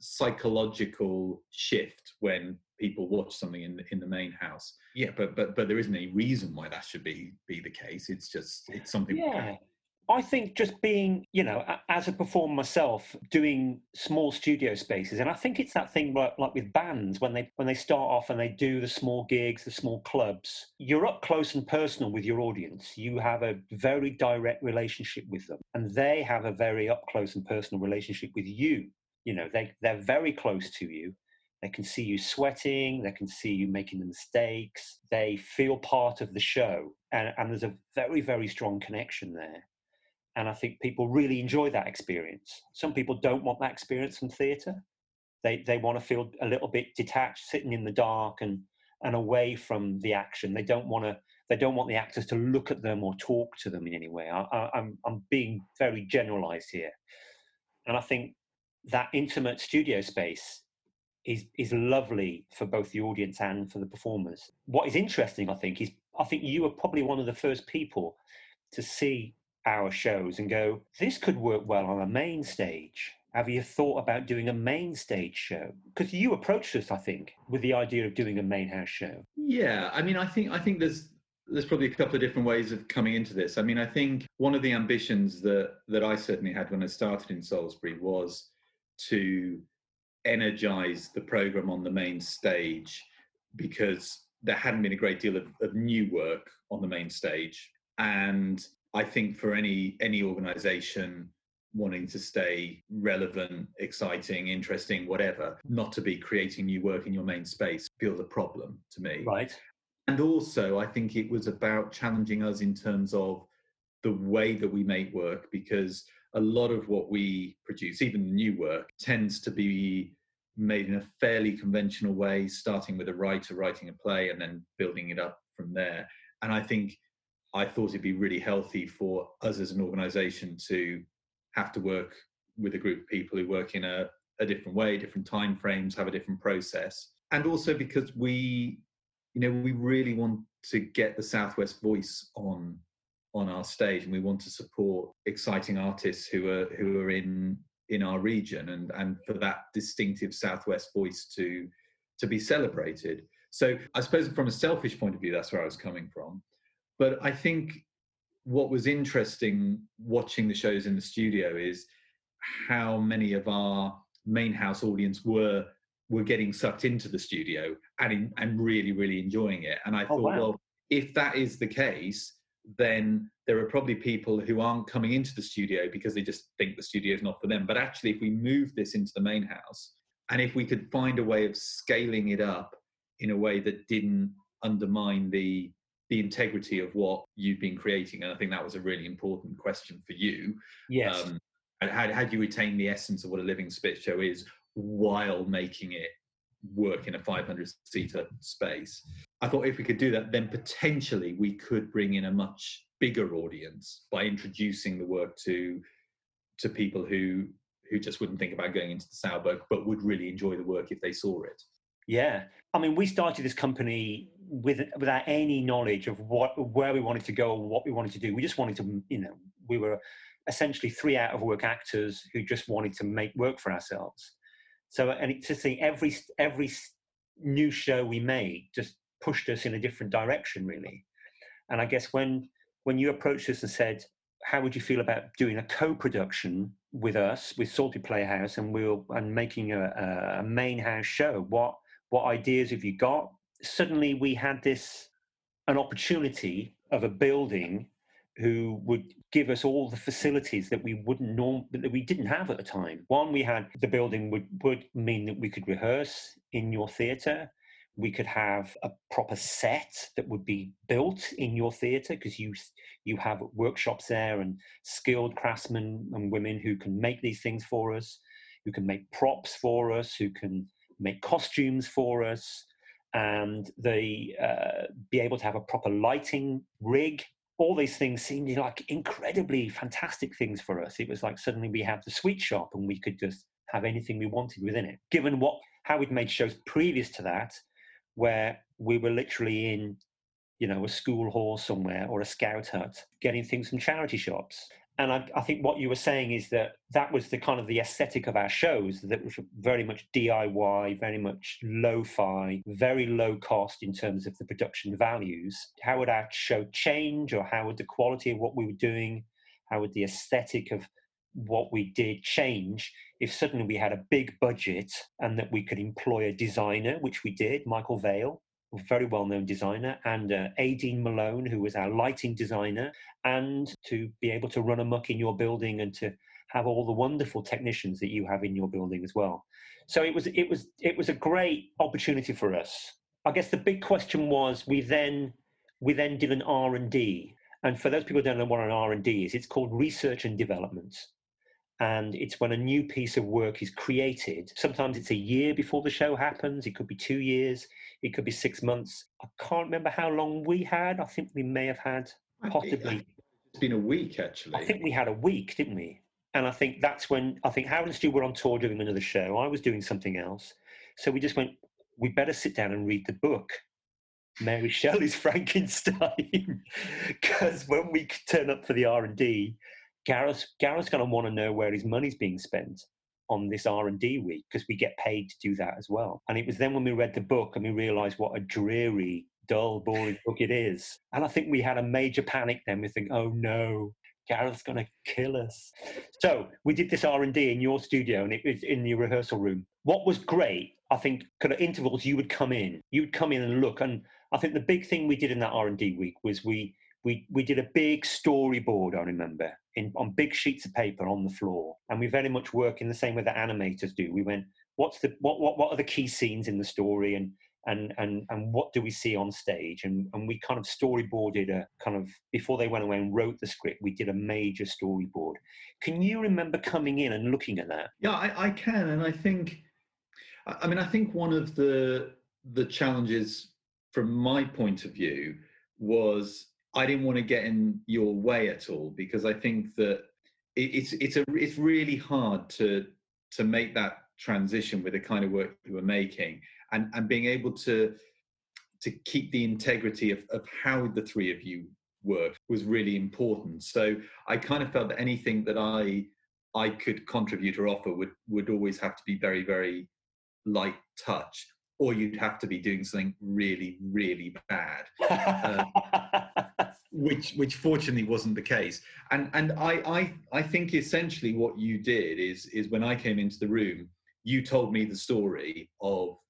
psychological shift when people watch something in the, in the main house. Yeah, but but but there isn't any reason why that should be be the case. It's just it's something. Yeah. I think just being, you know, a- as a performer myself, doing small studio spaces, and I think it's that thing like, like with bands when they when they start off and they do the small gigs, the small clubs, you're up close and personal with your audience. You have a very direct relationship with them, and they have a very up close and personal relationship with you. You know, they they're very close to you. They can see you sweating. They can see you making the mistakes. They feel part of the show, and, and there's a very very strong connection there. And I think people really enjoy that experience. Some people don't want that experience from theatre. They they want to feel a little bit detached, sitting in the dark and and away from the action. They don't want to. They don't want the actors to look at them or talk to them in any way. I, I, I'm I'm being very generalised here, and I think that intimate studio space is is lovely for both the audience and for the performers. What is interesting, I think, is I think you were probably one of the first people to see our shows and go, this could work well on a main stage. Have you thought about doing a main stage show? Because you approached us, I think, with the idea of doing a main house show. Yeah, I mean, I think I think there's there's probably a couple of different ways of coming into this. I mean, I think one of the ambitions that that I certainly had when I started in Salisbury was to energize the program on the main stage, because there hadn't been a great deal of, of new work on the main stage. And I think for any any organization wanting to stay relevant, exciting, interesting, whatever, not to be creating new work in your main space feels a problem to me. Right. And also, I think it was about challenging us in terms of the way that we make work, because a lot of what we produce, even the new work, tends to be made in a fairly conventional way, starting with a writer writing a play and then building it up from there. And I think I thought it'd be really healthy for us as an organisation to have to work with a group of people who work in a, a different way, different time frames, have a different process. And also because we, you know, we really want to get the Southwest voice on on our stage, and we want to support exciting artists who are who are in in our region, and and for that distinctive Southwest voice to to be celebrated. So I suppose from a selfish point of view, that's where I was coming from. But I think what was interesting watching the shows in the studio is how many of our main house audience were were getting sucked into the studio and in, and really, really enjoying it. And I Oh, thought, wow. well, if that is the case, then there are probably people who aren't coming into the studio because they just think the studio is not for them. But actually, if we move this into the main house, and if we could find a way of scaling it up in a way that didn't undermine the the integrity of what you've been creating, and I think that was a really important question for you. Yes. Um, and how, how do you retain the essence of what a Living Spit show is while making it work in a five hundred seater space? I thought if we could do that, then potentially we could bring in a much bigger audience by introducing the work to to people who who just wouldn't think about going into the Sauerberg, but would really enjoy the work if they saw it. Yeah, I mean, we started this company with without any knowledge of what where we wanted to go or what we wanted to do. We just wanted to, you know, we were essentially three out of work actors who just wanted to make work for ourselves. So, and it, to see every every new show we made just pushed us in a different direction, really. And I guess when when you approached us and said, how would you feel about doing a co-production with us, with Salted Playhouse, and we'll and making a, a main house show? What what ideas have you got? Suddenly, we had this an opportunity of a building who would give us all the facilities that we wouldn't norm that we didn't have at the time. One, we had the building would would mean that we could rehearse in your theatre. We could have a proper set that would be built in your theatre, because you you have workshops there and skilled craftsmen and women who can make these things for us, who can make props for us, who can make costumes for us, and they uh, be able to have a proper lighting rig. All these things seemed like incredibly fantastic things for us. It was like suddenly we have the sweet shop and we could just have anything we wanted within it. Given what how we'd made shows previous to that, where we were literally in, you know, a school hall somewhere or a scout hut, getting things from charity shops. And I, I think what you were saying is that that was the kind of the aesthetic of our shows, that was very much D I Y, very much lo-fi, very low cost in terms of the production values. How would our show change, or how would the quality of what we were doing, how would the aesthetic of what we did change if suddenly we had a big budget and that we could employ a designer, which we did, Michael Vale, a very well-known designer, and uh, Aideen Malone, who was our lighting designer, and to be able to run amok in your building and to have all the wonderful technicians that you have in your building as well. So it was it was it was a great opportunity for us. I guess the big question was we then we then did an R and D, and for those people who don't know what an R and D is, it's called research and development. And it's when a new piece of work is created. Sometimes it's a year before the show happens. It could be two years. It could be six months. I can't remember how long we had. I think we may have had possibly. It's been a week, actually. I think we had a week, didn't we? And I think that's when, I think Howard and Stu were on tour doing another show. I was doing something else. So we just went, we better sit down and read the book, Mary Shelley's Frankenstein. Because when we turn up for the R and D, Gareth, Gareth's going to want to know where his money's being spent on this R and D week, because we get paid to do that as well. And it was then when we read the book and we realised what a dreary, dull, boring book it is. And I think we had a major panic then. We think, oh no, Gareth's going to kill us. So we did this R and D in your studio, and it was in the rehearsal room. What was great, I think, kind of intervals, you would come in. You would come in and look. And I think the big thing we did in that R and D week was we we we did a big storyboard, I remember, in on big sheets of paper on the floor. And we very much work in the same way that animators do. We went, what's the what what what are the key scenes in the story, and and and and what do we see on stage? And and we kind of storyboarded a kind of, before they went away and wrote the script, we did a major storyboard. Can you remember coming in and looking at that? Yeah, I, I can. And I think, I mean, I think one of the the challenges from my point of view was I didn't want to get in your way at all, because I think that it, it's it's a it's really hard to to make that transition with the kind of work you were making, and and being able to to keep the integrity of, of how the three of you worked was really important. So I kind of felt that anything that I I could contribute or offer would would always have to be very, very light touch, or you'd have to be doing something really, really bad. Uh, which which fortunately wasn't the case. And and I, I I think essentially what you did is is when I came into the room, you told me the story of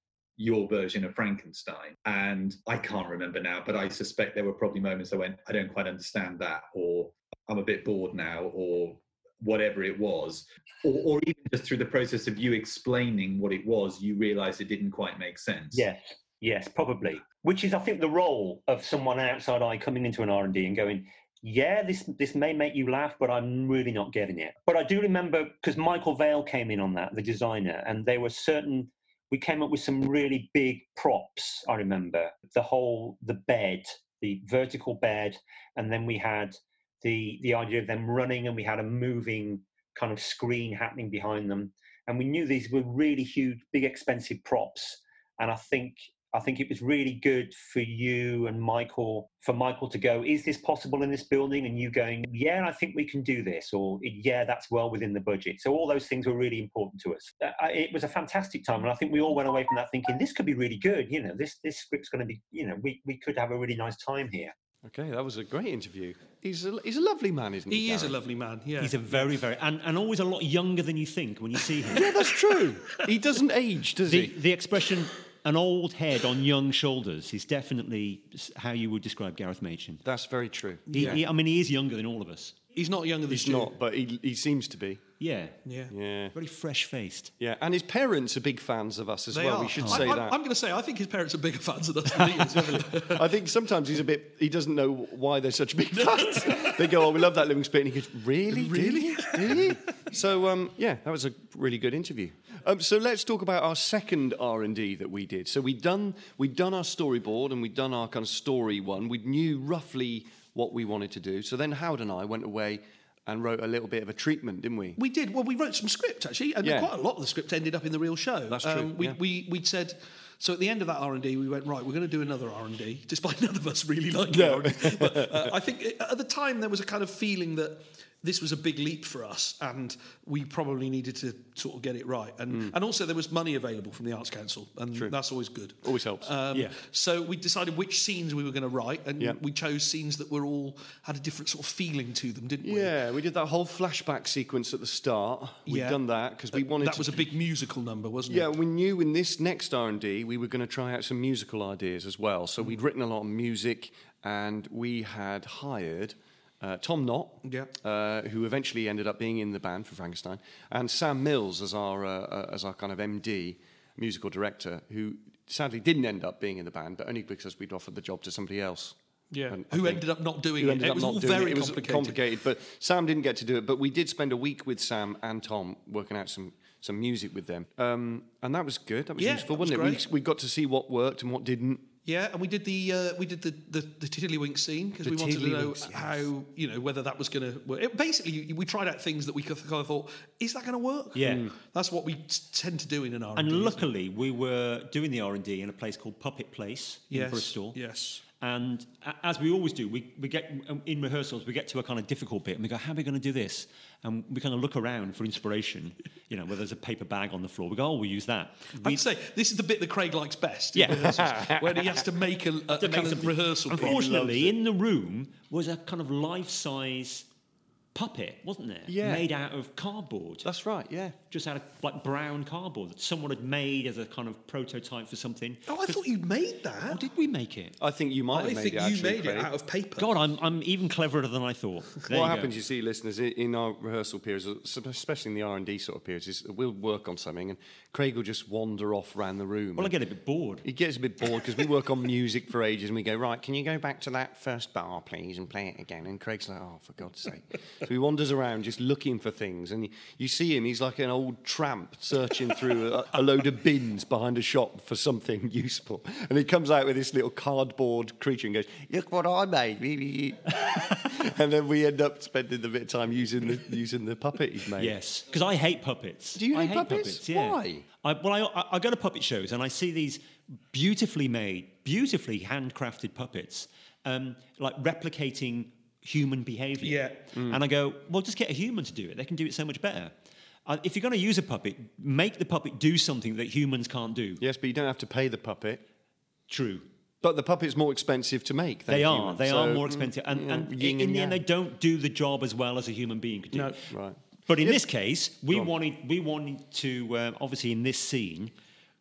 your version of Frankenstein. And I can't remember now, but I suspect there were probably moments I went, I don't quite understand that, or I'm a bit bored now, or whatever it was. Or, or even just through the process of you explaining what it was, you realised it didn't quite make sense. Yes, yes, probably. Which is, I think, the role of someone outside eye coming into an R and D and going, yeah, this this may make you laugh, but I'm really not getting it. But I do remember, because Michael Vale came in on that, the designer, and there were certain, we came up with some really big props, I remember. The whole, the bed, the vertical bed, and then we had the the idea of them running, and we had a moving kind of screen happening behind them. And we knew these were really huge, big, expensive props. And I think I think it was really good for you and Michael, for Michael to go, is this possible in this building? And you going, yeah, I think we can do this, or yeah, that's well within the budget. So all those things were really important to us. It was a fantastic time. And I think we all went away from that thinking, this could be really good. You know, this, this script's going to be, you know, we, we could have a really nice time here. Okay, that was a great interview. He's a, he's a lovely man, isn't he? He Darren? is a lovely man, yeah. He's a very, very... And, and always a lot younger than you think when you see him. Yeah, that's true. He doesn't age, does the, he? the expression, an old head on young shoulders, is definitely how you would describe Gareth Machen. That's very true. He, Yeah. he, I mean, he is younger than all of us. He's not younger than He's Stu. not, but he, he seems to be. Yeah. Yeah. Yeah. Very fresh-faced. Yeah, and his parents are big fans of us as They well. are. We should I, say I, that. I'm going to say, I think his parents are bigger fans of us than he is. I think sometimes he's a bit. He doesn't know why they're such big fans. They go, "Oh, we love that Living Spit," and he goes, "Really, Really? really?" So, um, yeah, that was a really good interview. Um, so let's talk about our second R and D that we did. So we'd done we'd done our storyboard and we'd done our kind of story one. We knew roughly what we wanted to do. So then Howard and I went away and wrote a little bit of a treatment, didn't we? We did. Well, we wrote some script, actually, and Yeah. quite a lot of the script ended up in the real show. That's true, we, yeah. we, we'd said... So at the end of that R and D, we went, right, we're going to do another R and D, despite none of us really liking No. R and D. But uh, I think it, at the time there was a kind of feeling that this was a big leap for us and we probably needed to sort of get it right. And and also there was money available from the Arts Council, and True. that's always good. Always helps. Um, Yeah. So we decided which scenes we were going to write, and Yeah. we chose scenes that were all had a different sort of feeling to them, didn't we? Yeah, we did that whole flashback sequence at the start. We'd Yeah. done that because we wanted That to... was a big musical number, wasn't Yeah, it? we knew in this next R and D we were going to try out some musical ideas as well. So we'd written a lot of music, and we had hired uh, Tom Knott, Yeah. uh, who eventually ended up being in the band for Frankenstein, and Sam Mills as our uh, uh, as our kind of M D, musical director, who sadly didn't end up being in the band, but only because we'd offered the job to somebody else. Yeah. And I Who think- ended up not doing who it. ended It up was not all doing very it. It was complicated. complicated, but Sam didn't get to do it. But we did spend a week with Sam and Tom working out some, some music with them, um, and that was good. That was Yeah, useful, that was wasn't it? great. We, we got to see what worked and what didn't. Yeah, and we did the uh, we did the the, the tiddlywink scene because The we wanted to know tiddlywinks, yes. how you know whether that was going to work. It, basically, we tried out things that we kind of thought, is that going to work? Yeah. Mm. That's what we t- tend to do in an R and And D. luckily, we were doing the R and D in a place called Puppet Place in yes, Bristol. Yes. And a- as we always do, we, we get in rehearsals, we get to a kind of difficult bit, and we go, how are we going to do this? And we kind of look around for inspiration. You know, where there's a paper bag on the floor, we go, oh, we'll use that. We, I'd say this is the bit that Craig likes best. in Yeah. rehearsals, when he has to make a, a, a to make kind of something- rehearsal. prop. Unfortunately, in the room was a kind of life-size puppet, wasn't there? Yeah. Made out of cardboard. That's right. Yeah. Just out of like brown cardboard that someone had made as a kind of prototype for something. Oh, I thought you made that. Or did we make it? I think you might I have made think it. you Actually, made Craig. it out of paper. God, I'm I'm even cleverer than I thought. There What you go. happens, you see, listeners, i- in our rehearsal periods, especially in the R and D sort of periods, is we'll work on something and Craig will just wander off around the room. Well, I get a bit bored. He gets a bit bored because we work on music for ages and we go, right, can you go back to that first bar, please, and play it again? And Craig's like, oh, for God's sake. So he wanders around just looking for things. And you, you see him, he's like an old tramp searching through a, a load of bins behind a shop for something useful. And he comes out with this little cardboard creature and goes, look what I made. And then we end up spending a bit of time using the, using the puppet he's made. Yes, because I hate puppets. Do you I hate puppets? yeah. Why? I, well, I, I go to puppet shows and I see these beautifully made, beautifully handcrafted puppets, um, like replicating human behaviour. Yeah. Mm. And I go, well, just get a human to do it. They can do it so much better. Uh, if you're going to use a puppet, make the puppet do something that humans can't do. Yes, but you don't have to pay the puppet. True. But the puppet's more expensive to make than They a are. human, They so, are more expensive. And, yeah, and yin in and the end, yang. they don't do the job as well as a human being could do. No. Right. But in Yeah. this case, we Go on. wanted we wanted to, um, obviously in this scene,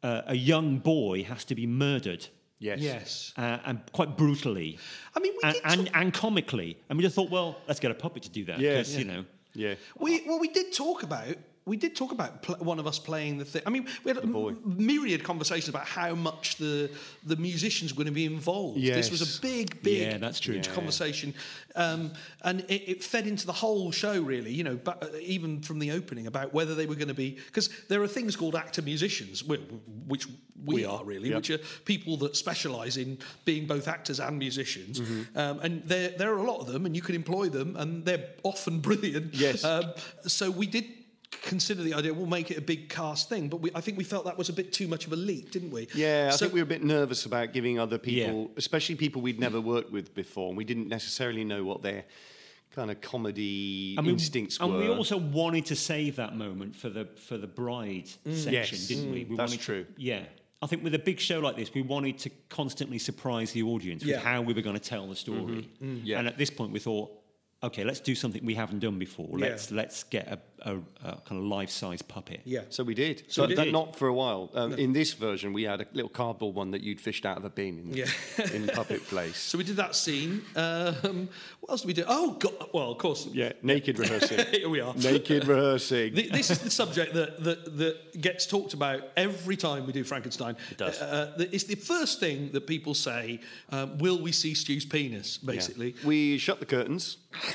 uh, a young boy has to be murdered. Yes. Yes. Uh, and quite brutally. I mean, we and, did and, talk- and comically. And we just thought, well, let's get a puppet to do that. Yeah. 'cause, Yeah. you know. Yeah. We well, we did talk about we did talk about pl- one of us playing the thing. I mean, we had a boy. m- myriad conversations about how much the the musicians were going to be involved. This was Yes. a big, big Yeah, that's true. Yeah. conversation, um, and it, it fed into the whole show. Really, you know, but, uh, even from the opening about whether they were going to be, because there are things called actor musicians, whi- which we, We are are, really, yep. which are people that specialise in being both actors and musicians, Mm-hmm. um, and there there are a lot of them, and you can employ them, and they're often brilliant. Yes. Um, so we did consider the idea, we'll make it a big cast thing, but we, I think we felt that was a bit too much of a leap, didn't we? Yeah, I So- think we were a bit nervous about giving other people, Yeah. especially people we'd never worked with before, and we didn't necessarily know what their kind of comedy I mean, instincts and were. we also wanted to save that moment for the for the bride section, Yes. didn't we? we That's wanted true. To, yeah. I think with a big show like this, we wanted to constantly surprise the audience Yeah. with how we were going to tell the story. Yeah. And at this point, we thought, okay, let's do something we haven't done before. Yeah. Let's let's get a, a, a kind of life-size puppet. Yeah. So we did. So So we that did. not for a while. Um, In this version, we had a little cardboard one that you'd fished out of a bin in, Yeah. in Puppet Place. So we did that scene. Um, what else did we do? Oh, God. Well, of course. Yeah, naked rehearsing. Here we are. Naked rehearsing. Th- This is the subject that, that that gets talked about every time we do Frankenstein. It does. Uh, uh, it's the first thing that people say, um, will we see Stu's penis, Yeah. basically. We shut the curtains.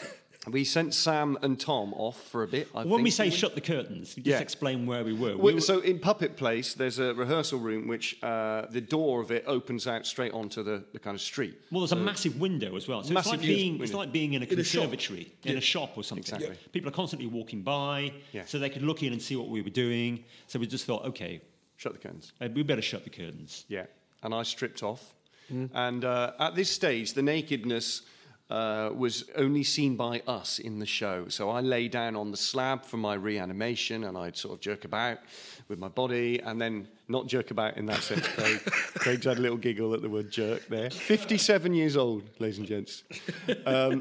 We sent Sam and Tom off for a bit. I When we think, say didn't shut the curtains, just Yeah. explain where we were. We Well, were- so in Puppet Place, there's a rehearsal room which uh, the door of it opens out straight onto the, the kind of street. Well, there's a massive window as well. So it's Massive like, huge being, it's window. like being in a In a shop. conservatory, in a shop or something. Exactly. Yeah. People are constantly walking by, Yeah. so they could look in and see what we were doing. So we just thought, okay, Shut the curtains. uh, we better shut the curtains. Yeah, and I stripped off. And uh, at this stage, the nakedness uh, was only seen by us in the show. So I lay down on the slab for my reanimation, and I'd sort of jerk about with my body, and then not jerk about in that sense. Craig. Craig's had a little giggle at the word jerk there. fifty-seven years old, ladies and gents. Um,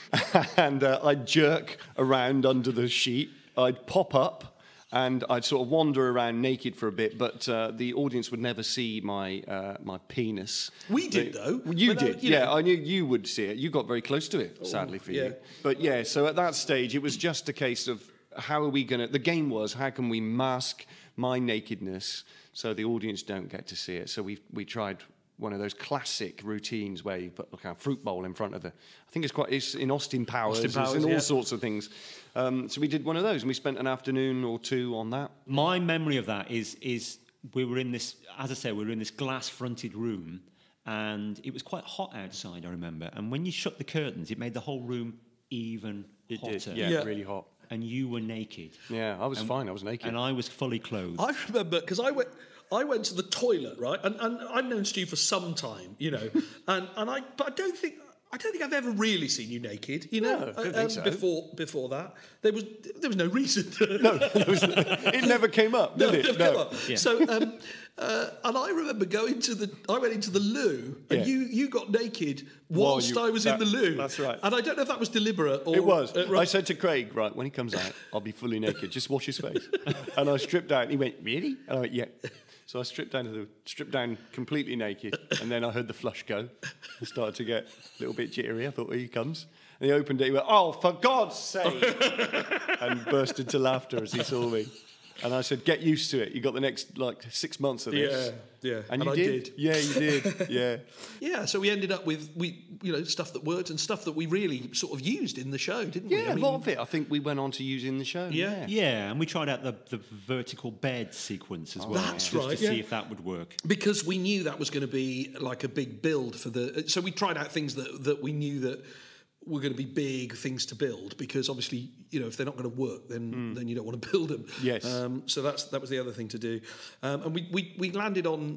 and uh, I'd jerk around under the sheet. I'd pop up. And I'd sort of wander around naked for a bit, but uh, the audience would never see my uh, my penis. We did, They- though. You Without- did, you yeah. know. Oh, I knew you would see it. You got very close to it, sadly for yeah. you. But yeah, so at that stage, it was just a case of how are we going to... The game was, how can we mask my nakedness so the audience don't get to see it? So we we tried one of those classic routines where you put like a fruit bowl in front of the... I think it's quite... It's in Austin Powers. Austin it's Powers, in all yeah. sorts of things. Um, so we did one of those, and we spent an afternoon or two on that. My memory of that is is we were in this, as I say, we were in this glass-fronted room, and it was quite hot outside, I remember. And when you shut the curtains, it made the whole room even It hotter. did, yeah, Yeah. really hot. And you were naked. Yeah, I was fine. I was naked. And I was fully clothed. I remember because I went. I went to the toilet, right, and, and I've known Stu for some time, you know, and, and I, but I don't think I don't think I've ever really seen you naked, you know. No, I don't um, think so. Before before that, there was there was no reason. no, there was, it never came up, did No, it? never No. come up. So, um, uh, and I remember going to the. I went into the loo, and Yeah. you you got naked While whilst you- I was that- in the loo. that's right. And I don't know if that was deliberate or It was. uh, right. I said to Craig, right, when he comes out, I'll be fully naked. Just wash his face. And I stripped out. And he went, really? And I went, yeah. So I stripped down to the stripped down completely naked, and then I heard the flush go. I started to get a little bit jittery. I thought, here he comes. And he opened it. He went, oh, for God's sake! And burst into laughter as he saw me. And I said, get used to it. You got the next like six months of this. Yeah, yeah. And, And you I did. did. Yeah, you did. Yeah. Yeah, so we ended up with we you know stuff that worked and stuff that we really sort of used in the show, didn't we? Yeah, I a mean, lot of it I think we went on to use in the show. Yeah. Yeah, and we tried out the, the vertical bed sequence as well. That's just right, to see yeah. if that would work. because we knew that was going to be like a big build for the. So we tried out things that that we knew that were going to be big things to build because obviously you know if they're not going to work then then you don't want to build them. Yes. Um, so that's that was the other thing to do, um, and we, we we landed on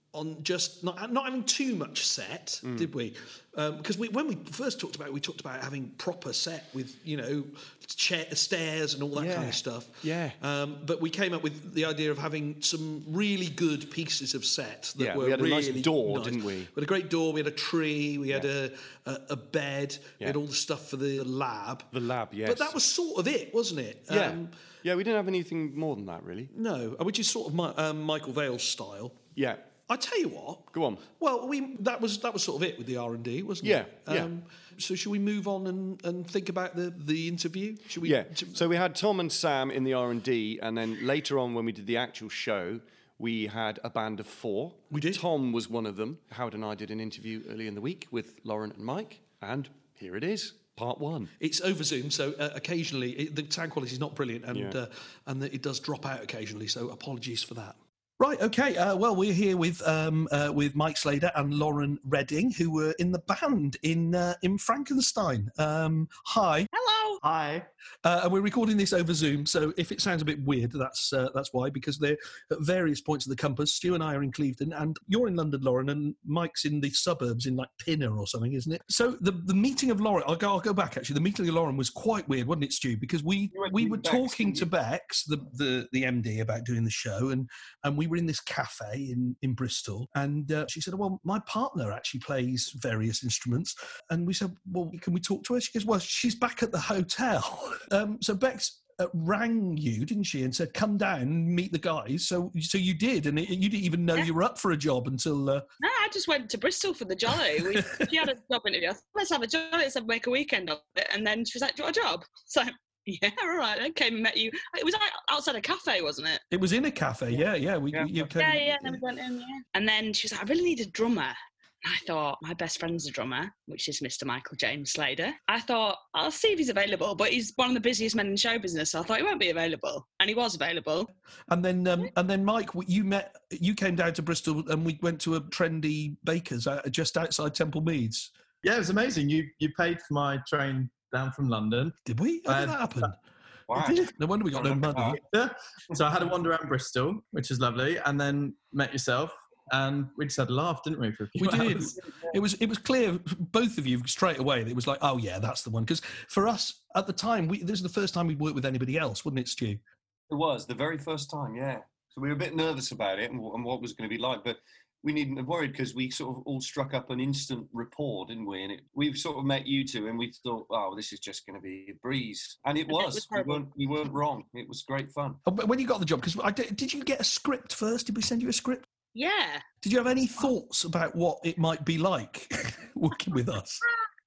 on just not not having too much set, Mm. did we? Um, because we, when we first talked about it, we talked about having proper set with, you know, chair, stairs and all that Yeah. kind of stuff. Yeah. Um, but we came up with the idea of having some really good pieces of set that Yeah, were we had a nice really door, nice. didn't we? We had a great door. We had a tree. We had Yeah. a, a a bed. We had Yeah. all the stuff for the lab. The lab, yes. But that was sort of it, wasn't it? Yeah. Um, yeah, we didn't have anything more than that, really. no, which is sort of my, um, Michael Vale's style. Yeah. I tell you what. Go on. Well, we that was that was sort of it with the R and D, wasn't Yeah, it? yeah. So should we move on and, and think about the, the interview? Should we? Yeah. So we had Tom and Sam in the R and D, and then later on when we did the actual show, we had a band of four. We did. Tom was one of them. Howard and I did an interview earlier in the week with Lauren and Mike, and here it is, part one. It's over Zoom, so uh, occasionally it, the sound quality is not brilliant, and Yeah. uh, and it does drop out occasionally. So apologies for that. Right, okay. Uh, well, we're here with um, uh, with Mike Slater and Lauren Redding, who were in the band in uh, in Frankenstein. Um, hi. Hello. Hi. Uh, and we're recording this over Zoom, so if it sounds a bit weird, that's uh, that's why, because they're at various points of the compass. Stu and I are in Clevedon, and you're in London, Lauren, and Mike's in the suburbs in like Pinner or something, isn't it? So the, the meeting of Lauren, I'll go, I'll go back actually. The meeting of Lauren was quite weird, wasn't it, Stu? Because we You went we to were Bex, talking didn't to you? Bex, the, the the M D, about doing the show, and and we were in this cafe in in Bristol, and uh, she said, "Well, my partner actually plays various instruments," and we said, "Well, can we talk to her?" She goes, "Well, she's back at the hotel." Um, so Bex uh, rang you, didn't she, and said, "Come down and meet the guys." So, so you did, and it, you didn't even know Yeah. you were up for a job until. Uh, No, I just went to Bristol for the jolly. We, she had a job interview. I thought, let's have a jolly. Let's have, make a weekend of it. And then she was like, "Do you want a job?" So yeah, all right. I came and met you. It was like outside a cafe, wasn't it? it was in a cafe, yeah, yeah. We, Yeah. you came, Yeah, yeah. And then we went in. Yeah. And then she was like, "I really need a drummer." And I thought, my best friend's a drummer, which is Mister Michael James Slater. I thought, I'll see if he's available, but he's one of the busiest men in show business, so I thought he won't be available. And he was available. And then, um, and then, Mike, you met. You came down to Bristol, and we went to a trendy baker's uh, just outside Temple Meads. Yeah, it was amazing. You you paid for my train down from London. Did we? How did Uh, that happen? Wow. No wonder we got no money. Yeah. So I had a wander around Bristol, which is lovely, and then met yourself, and we just had a laugh, didn't we? For a few We did. hours? It was it was clear, both of you straight away, that it was like, oh yeah, that's the one. Because for us at the time, we, this is the first time we'd worked with anybody else, wasn't it, Stu? It was the very first time, yeah. So we were a bit nervous about it and, wh- and what it was going to be like, but we needn't have worried because we sort of all struck up an instant rapport, didn't we? And it, we've sort of met you two, and we thought, oh, this is just going to be a breeze, and it And it was. was we horrible. weren't we weren't wrong. It was great fun. Oh, but when you got the job, because I did, did you get a script first? Did we send you a script? Yeah. Did you have any thoughts about what it might be like working with us?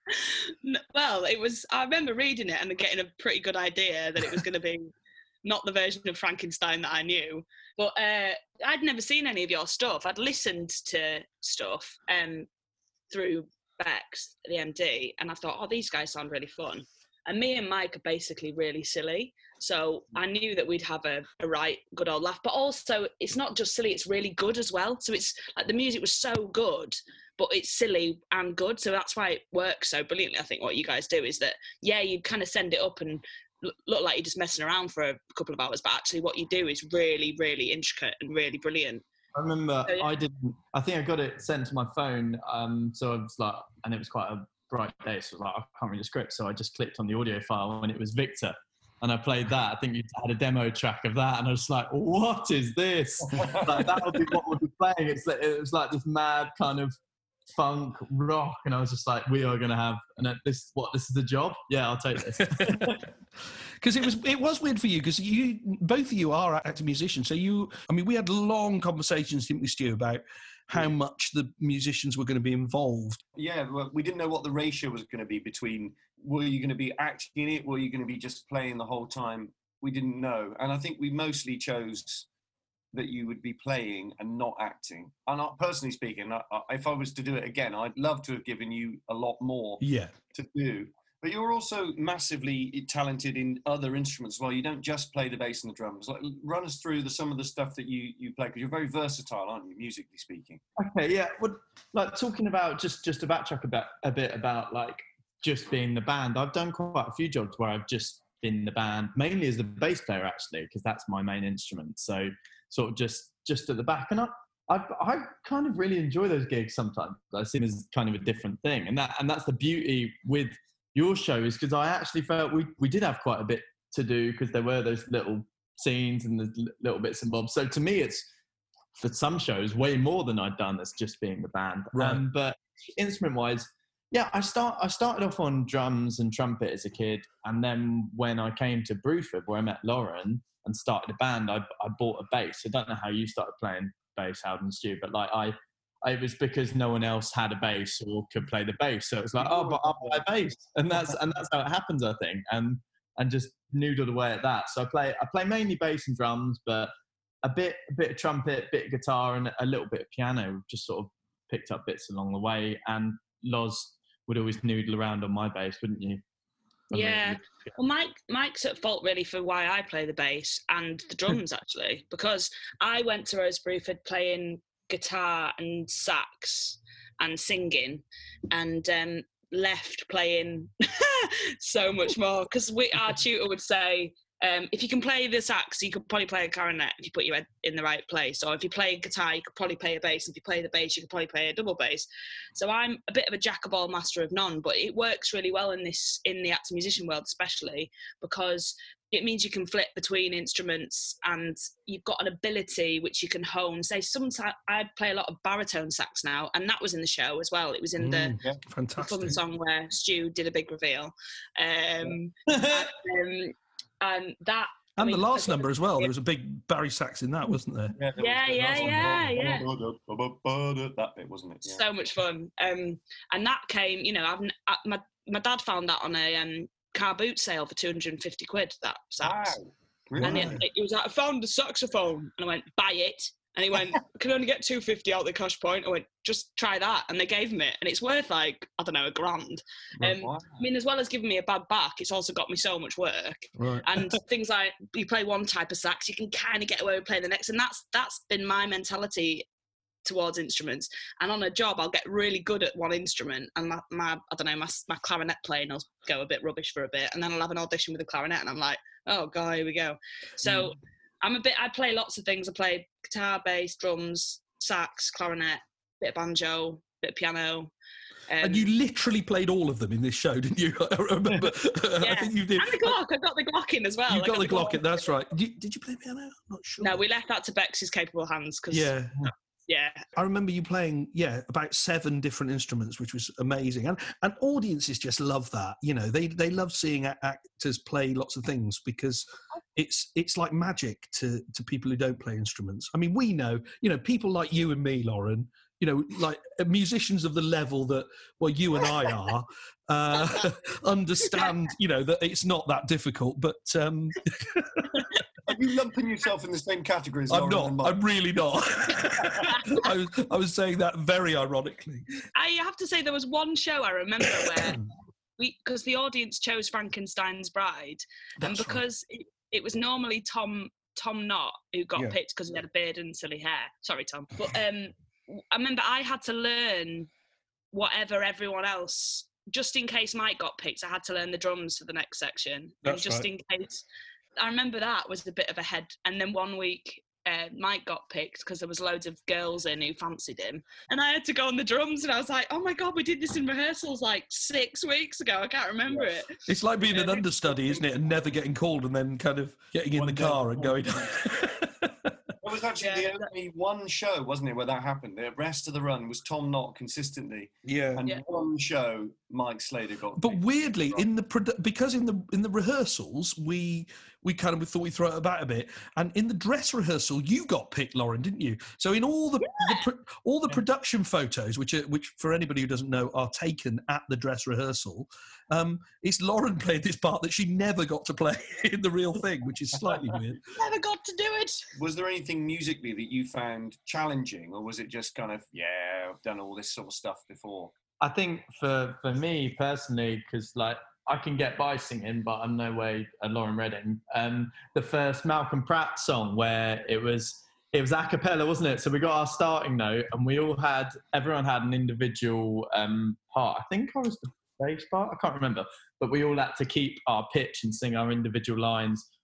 N- Well, it was. I remember reading it and getting a pretty good idea that it was going to be not the version of Frankenstein that I knew. But uh, I'd never seen any of your stuff. I'd listened to stuff um, through Bex, the M D, and I thought, oh, these guys sound really fun. And me and Mike are basically really silly. So I knew that we'd have a, a right good old laugh. But also, it's not just silly, it's really good as well. So it's like the music was so good, but it's silly and good. So that's why it works so brilliantly. I think what you guys do is that, yeah, you kind of send it up and l- look like you're just messing around for a couple of hours. But actually what you do is really, really intricate and really brilliant. I remember So, yeah. I didn't. I think I got it sent to my phone. Um, so I was like, and it was quite a bright day, so I was like, I can't read the script. So I just clicked on the audio file, and it was Victor, and I played that. I think you had a demo track of that, and I was like, what is this? Like, that would be what we'll be playing. It's like, it was like this mad kind of funk rock, and I was just like, we are going to have, and at this, what, this is the job? Yeah, I'll take this. Because it was it was weird for you, because you both of you are active musicians. So you, I mean, we had long conversations, didn't we, Stu, about how much the musicians were going to be involved. Yeah, well, we didn't know what the ratio was going to be between were you going to be acting in it, were you going to be just playing the whole time? We didn't know. And I think we mostly chose that you would be playing and not acting. And I, personally speaking, I, I, if I was to do it again, I'd love to have given you a lot more Yeah. to do. But you're also massively talented in other instruments as well. You don't just play the bass and the drums. Like, run us through the, some of the stuff that you, you play, because you're very versatile, aren't you, musically speaking? Okay, yeah. Well, like talking about just just to backtrack a bit, a bit about like just being the band. I've done quite a few jobs where I've just been the band, mainly as the bass player actually, because that's my main instrument. So sort of just just at the back, and I I, I kind of really enjoy those gigs sometimes. I see them as kind of a different thing. And that and that's the beauty with your show, is because I actually felt we, we did have quite a bit to do, because there were those little scenes and the little bits and bobs. So to me, it's, for some shows, way more than I'd done as just being the band. Right. Um, but instrument-wise, yeah, I start. I started off on drums and trumpet as a kid. And then when I came to Bruford, where I met Lauren and started a band, I, I bought a bass. I don't know how you started playing bass, Howden and Stu, but like I, I, it was because no one else had a bass or could play the bass. So it was like, oh, but I'll play bass, and that's and that's how it happens, I think. And and just noodled away at that. So I play I play mainly bass and drums, but a bit a bit of trumpet, a bit of guitar, and a little bit of piano. Just sort of picked up bits along the way. And Loz would always noodle around on my bass, wouldn't you? Yeah. Well, Mike, Mike's at fault really for why I play the bass and the drums, actually, because I went to Rose Bruford playing guitar and sax and singing, and um, left playing so much more, because our tutor would say, um, if you can play the sax, you could probably play a clarinet if you put your head in the right place. Or if you play guitar, you could probably play a bass. If you play the bass, you could probably play a double bass. So I'm a bit of a jack of all, master of none. But it works really well in this, in the actor musician world, especially because it means you can flip between instruments, and you've got an ability which you can hone. Say, sometimes I play a lot of baritone sax now, and that was in the show as well. It was in the, Mm, fantastic. the fun song where Stu did a big reveal. Um, and, um, and that And I mean, the last number as well. There was a big Barry sax in that, wasn't there? Yeah, there Yeah, was- yeah, yeah, yeah. That bit, wasn't it? Yeah. So much fun. Um, and that came, you know, I've, I, my my dad found that on a um, car boot sale for two hundred fifty quid, that sax. Wow. Really? And it, it was like, I found a saxophone. And I went, buy it. And he went, I can only get two hundred fifty out the cash point. I went, just try that. And they gave me it. And it's worth like, I don't know, a grand. Um, Wow. I mean, as well as giving me a bad back, it's also got me so much work. Right. And things like, you play one type of sax, you can kind of get away with playing the next. And that's that's been my mentality towards instruments. And on a job, I'll get really good at one instrument, and my, my I don't know, my, my clarinet playing will go a bit rubbish for a bit, and then I'll have an audition with a clarinet, and I'm like, oh god, here we go. So mm. I'm a bit, I play lots of things. I play guitar, bass, drums, sax, clarinet, bit of banjo, bit of piano. Um, And you literally played all of them in this show, didn't you? I remember. yeah. I think you did. And the Glock. I got the Glock in as well. You I got the Glock Glock in. That's right. Did you, did you play piano? I'm not sure. No, we left that to Bex's capable hands. Cause, Yeah. Yeah. I remember you playing, yeah, about seven different instruments, which was amazing. And and audiences just love that. You know, they they love seeing a- actors play lots of things, because it's it's like magic to to people who don't play instruments. I mean, we know, you know, people like you and me, Lauren, you know, like musicians of the level that, well, you and I are, uh, understand, you know, that it's not that difficult. But um, Are you lumping yourself in the same category as I'm Lauren not. and Mike? I'm really not. I, was, I was saying that very ironically. I have to say there was one show I remember where we, because the audience chose Frankenstein's Bride, That's and because it, it was normally Tom Tom Knott who got Yeah. picked because he had a beard and silly hair. Sorry, Tom. But um, I remember I had to learn whatever everyone else, just in case Mike got picked. I had to learn the drums for the next section, and That's just right. in case. I remember that was a bit of a head. And then one week, uh, Mike got picked because there was loads of girls in who fancied him, and I had to go on the drums. And I was like, "Oh my god, we did this in rehearsals like six weeks ago. I can't remember it." It's like being an understudy, isn't it? And never getting called, and then kind of getting in One the day car and going. It was actually Yeah, the only one show, wasn't it, where that happened? The rest of the run was Tom Knott consistently, Yeah. and Yeah. one show Mike Slater got. But picked. weirdly, in the produ- because in the in the rehearsals, we we kind of thought we'd throw it about a bit, and in the dress rehearsal, you got picked, Lauren, didn't you? So in all the, the pro- all the production photos, which are, which for anybody who doesn't know are taken at the dress rehearsal, um, it's Lauren played this part that she never got to play in the real thing, which is slightly weird. Never got to do it. Was there anything musically that you found challenging, or was it just kind of, yeah, I've done all this sort of stuff before? I think for, for me personally, because like I can get by singing, but I'm no way a Lauren Redding. Um, the first Malcolm Pratt song where it was it was a cappella, wasn't it? So we got our starting note, and we all had everyone had an individual um, part. I think I was the bass part. I can't remember, but we all had to keep our pitch and sing our individual lines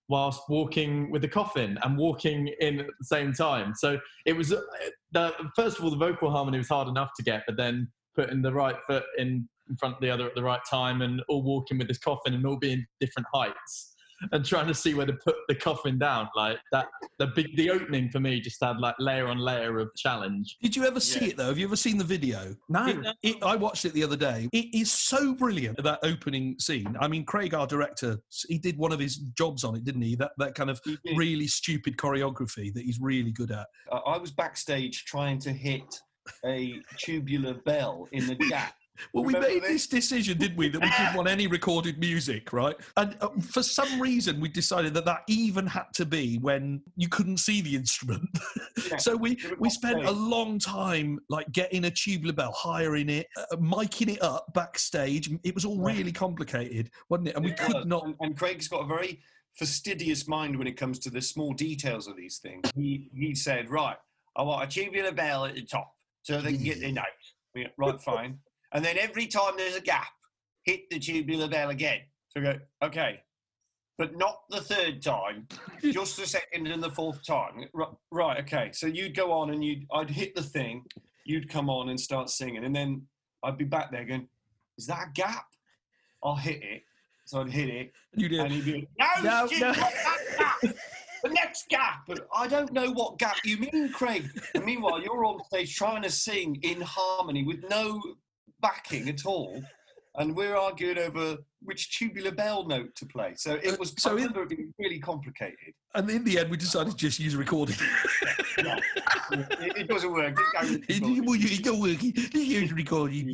whilst walking with the coffin and walking in at the same time. So it was, uh, the, first of all, the vocal harmony was hard enough to get, but then putting the right foot in, in front of the other at the right time and all walking with this coffin and all being different heights and trying to see where to put the coffin down. Like that, the big, the opening for me just had like layer on layer of challenge. Did you ever see Yeah. it though? Have you ever seen the video? No. It, it, I watched it the other day. It is so brilliant, that opening scene. I mean, Craig, our director, he did one of his jobs on it, didn't he? That that kind of He did. really stupid choreography that he's really good at. Uh, I was backstage trying to hit a tubular bell in the gap. Well, we Remember made this? this decision, didn't we, that we didn't want any recorded music, right? And uh, for some reason, we decided that that even had to be when you couldn't see the instrument. Yeah, So we, it was we off spent a stage. long time like getting a tubular bell, hiring it, uh, miking it up backstage. It was all really complicated, wasn't it? And we It could was. not. And, and Craig's got a very fastidious mind when it comes to the small details of these things. He he said, right, I want a tubular bell at the top so they can get their notes. We went, right, fine. And then every time there's a gap, hit the tubular bell again. So we go, okay, but not the third time, just the second and the fourth time. Right, right, okay. So you'd go on and you'd, I'd hit the thing, you'd come on and start singing, and then I'd be back there going, is that a gap? I'll hit it. So I'd hit it, You did. and he'd be like, no, No, Stu, no. not that gap. The next gap. But I don't know what gap you mean, Craig. And meanwhile, you're on stage trying to sing in harmony with no backing at all, and we're arguing over which tubular bell note to play. So it Uh, was so I in- remember it being really complicated. And in the end, we decided to just use a recording. Yeah. it, it doesn't work. Just go with It the recording. it's not working. Just use recording.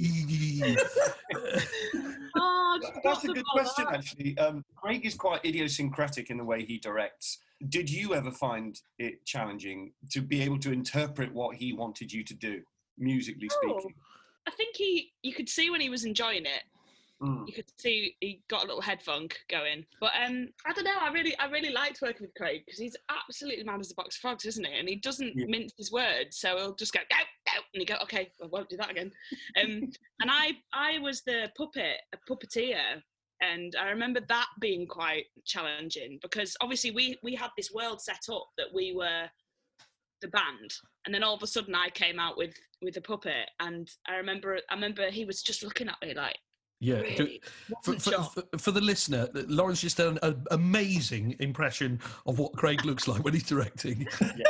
Oh, I That's forgot a good about question, that. actually. Um, Craig is quite idiosyncratic in the way he directs. Did you ever find it challenging to be able to interpret what he wanted you to do, musically Oh, speaking? I think he, you could see when he was enjoying it. Mm. You could see he got a little head funk going. But um, I don't know. I really, I really liked working with Craig because he's absolutely mad as a box of frogs, isn't he? And he doesn't Yeah. mince his words, so he'll just go go go, and you go, okay, I won't do that again. Um, and I, I was the puppet, a puppeteer, and I remember that being quite challenging because obviously we we had this world set up that we were the band, and then all of a sudden I came out with with a puppet, and I remember I remember he was just looking at me like. Yeah. Really? For, Wasn't for, sure. for, for the listener, Lawrence just done an amazing impression of what Craig looks like when he's directing.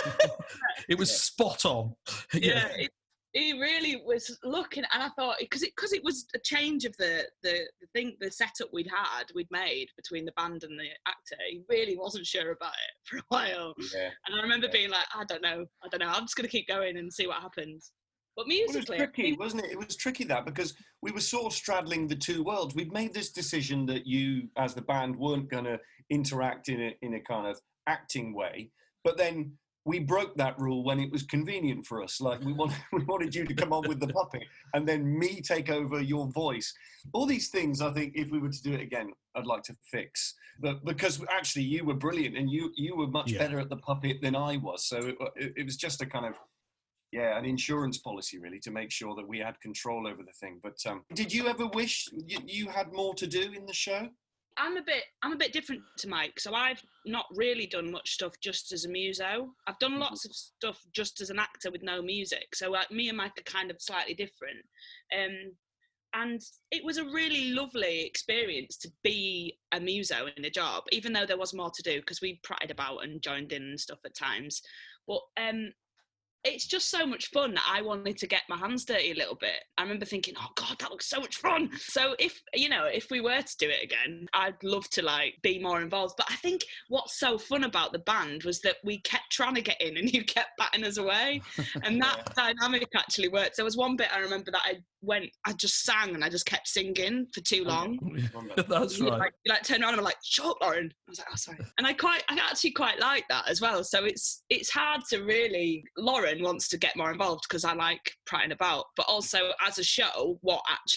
It was spot on. Yeah, it, he really was looking, and I thought because it because it was a change of the, the the thing the setup we'd had we'd made between the band and the actor. He really wasn't sure about it for a while, Yeah. and I remember being like, I don't know, I don't know, I'm just gonna keep going and see what happens. But Well, it was musically, I tricky, think- wasn't it? It was tricky that because we were sort of straddling the two worlds. We'd made this decision that you, as the band, weren't going to interact in a in a kind of acting way, but then we broke that rule when it was convenient for us. Like we wanted, we wanted you to come on with the puppet, and then me take over your voice. All these things, I think, if we were to do it again, I'd like to fix. But because actually you were brilliant, and you you were much Yeah. better at the puppet than I was, so it, it, it was just a kind of. Yeah, an insurance policy really to make sure that we had control over the thing. But um, did you ever wish you, you had more to do in the show? I'm a bit I'm a bit different to Mike, so I've not really done much stuff just as a muso. I've done lots of stuff just as an actor with no music. So like me and Mike are kind of slightly different. Um, and it was a really lovely experience to be a muso in a job, even though there was more to do because we pratted about and joined in and stuff at times. But um, it's just so much fun that I wanted to get my hands dirty a little bit. I remember thinking, oh God, that looks so much fun. So if, you know, if we were to do it again, I'd love to like be more involved. But I think what's so fun about the band was that we kept trying to get in and you kept batting us away. And that dynamic actually worked. There was one bit I remember that I went, I just sang and I just kept singing for too long. That's You right. Like, you like turn around and I'm like, shut up, Lauren. I was like, oh, sorry. And I quite, I actually quite like that as well. So it's, it's hard to really, Lauren wants to get more involved because I like prattling about, but also as a show, what actually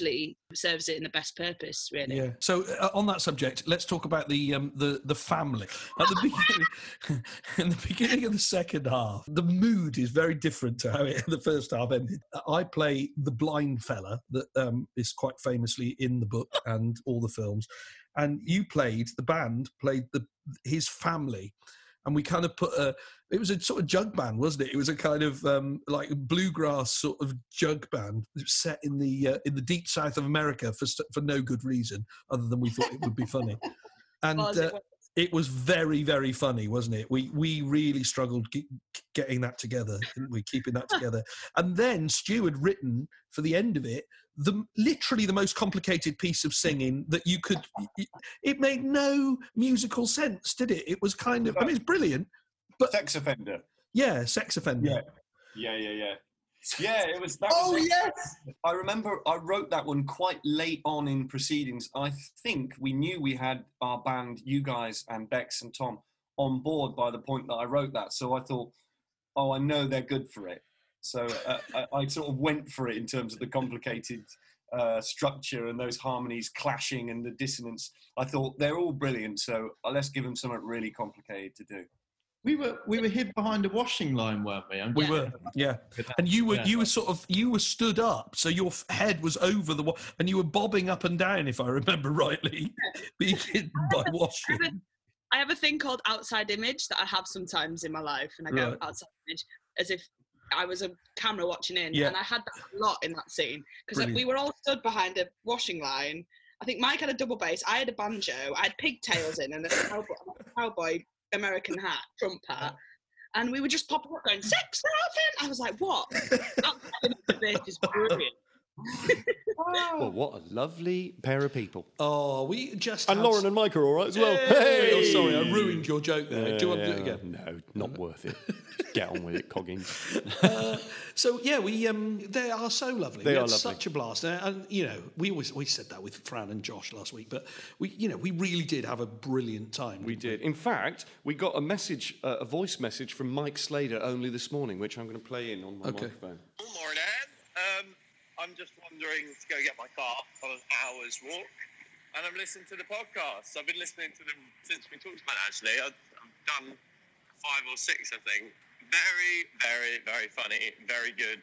serves it in the best purpose, really. Yeah. So uh, on that subject, let's talk about the um, the the family. At the beginning, in the beginning of the second half, the mood is very different to how it, the first half ended. I play the blind fella that um, is quite famously in the book and all the films, and you played the band played the his family. And we kind of put a, it was a sort of jug band, wasn't it? It was a kind of um, like bluegrass sort of jug band set in the uh, in the deep south of America for for no good reason other than we thought it would be funny. And Was uh, it? it was very, very funny, wasn't it? We we really struggled ge- getting that together, didn't we? Keeping that together. And then Stu had written for the end of it the literally the most complicated piece of singing that you could. It made no musical sense, did it? It was kind of. I mean, it's brilliant, but Sex offender. Yeah, sex offender. Yeah, yeah, yeah. Yeah, it was. That Oh, was it. yes! I remember I wrote that one quite late on in proceedings. I think we knew we had our band, you guys and Bex and Tom, on board by the point that I wrote that. So I thought, oh, I know they're good for it. So uh, I, I sort of went for it in terms of the complicated uh, structure and those harmonies clashing and the dissonance. I thought they're all brilliant, so uh, let's give them something really complicated to do. We were we were hid behind a washing line, weren't we? I'm We Yeah. were, yeah. And you were Yeah. you were sort of you were stood up, so your f- head was over the wa- and you were bobbing up and down, if I remember rightly, being hidden by washing. I have a thing called outside image that I have sometimes in my life, and I go Right. outside image as if I was a camera watching in, Yeah. and I had that a lot in that scene because Brilliant. we were all stood behind a washing line. I think Mike had a double bass, I had a banjo, I had pigtails in and a cowboy, cowboy American hat, Trump hat, and we were just popping up going, sex laughing. I was like, what? Outside image of this is brilliant. Well, what a lovely pair of people. Oh, we just And had- Lauren and Mike are all right as well. Hey! Oh, sorry, I ruined your joke there. Do you want to do it Yeah, again? No, not worth it. Just get on with it, Coggins. Uh, so yeah, we um, they are so lovely. They we are had lovely. such a blast, and, and you know, we always we said that with Fran and Josh last week, but we you know we really did have a brilliant time. We did. In fact, we got a message, uh, a voice message from Mike Slater only this morning, which I'm going to play in on my Okay. microphone. Good morning. Um, I'm just wandering to go get my car on an hour's walk, and I'm listening to the podcast. I've been listening to them since we talked about it, actually. I've, I've done five or six, I think. Very, very, very funny, very good.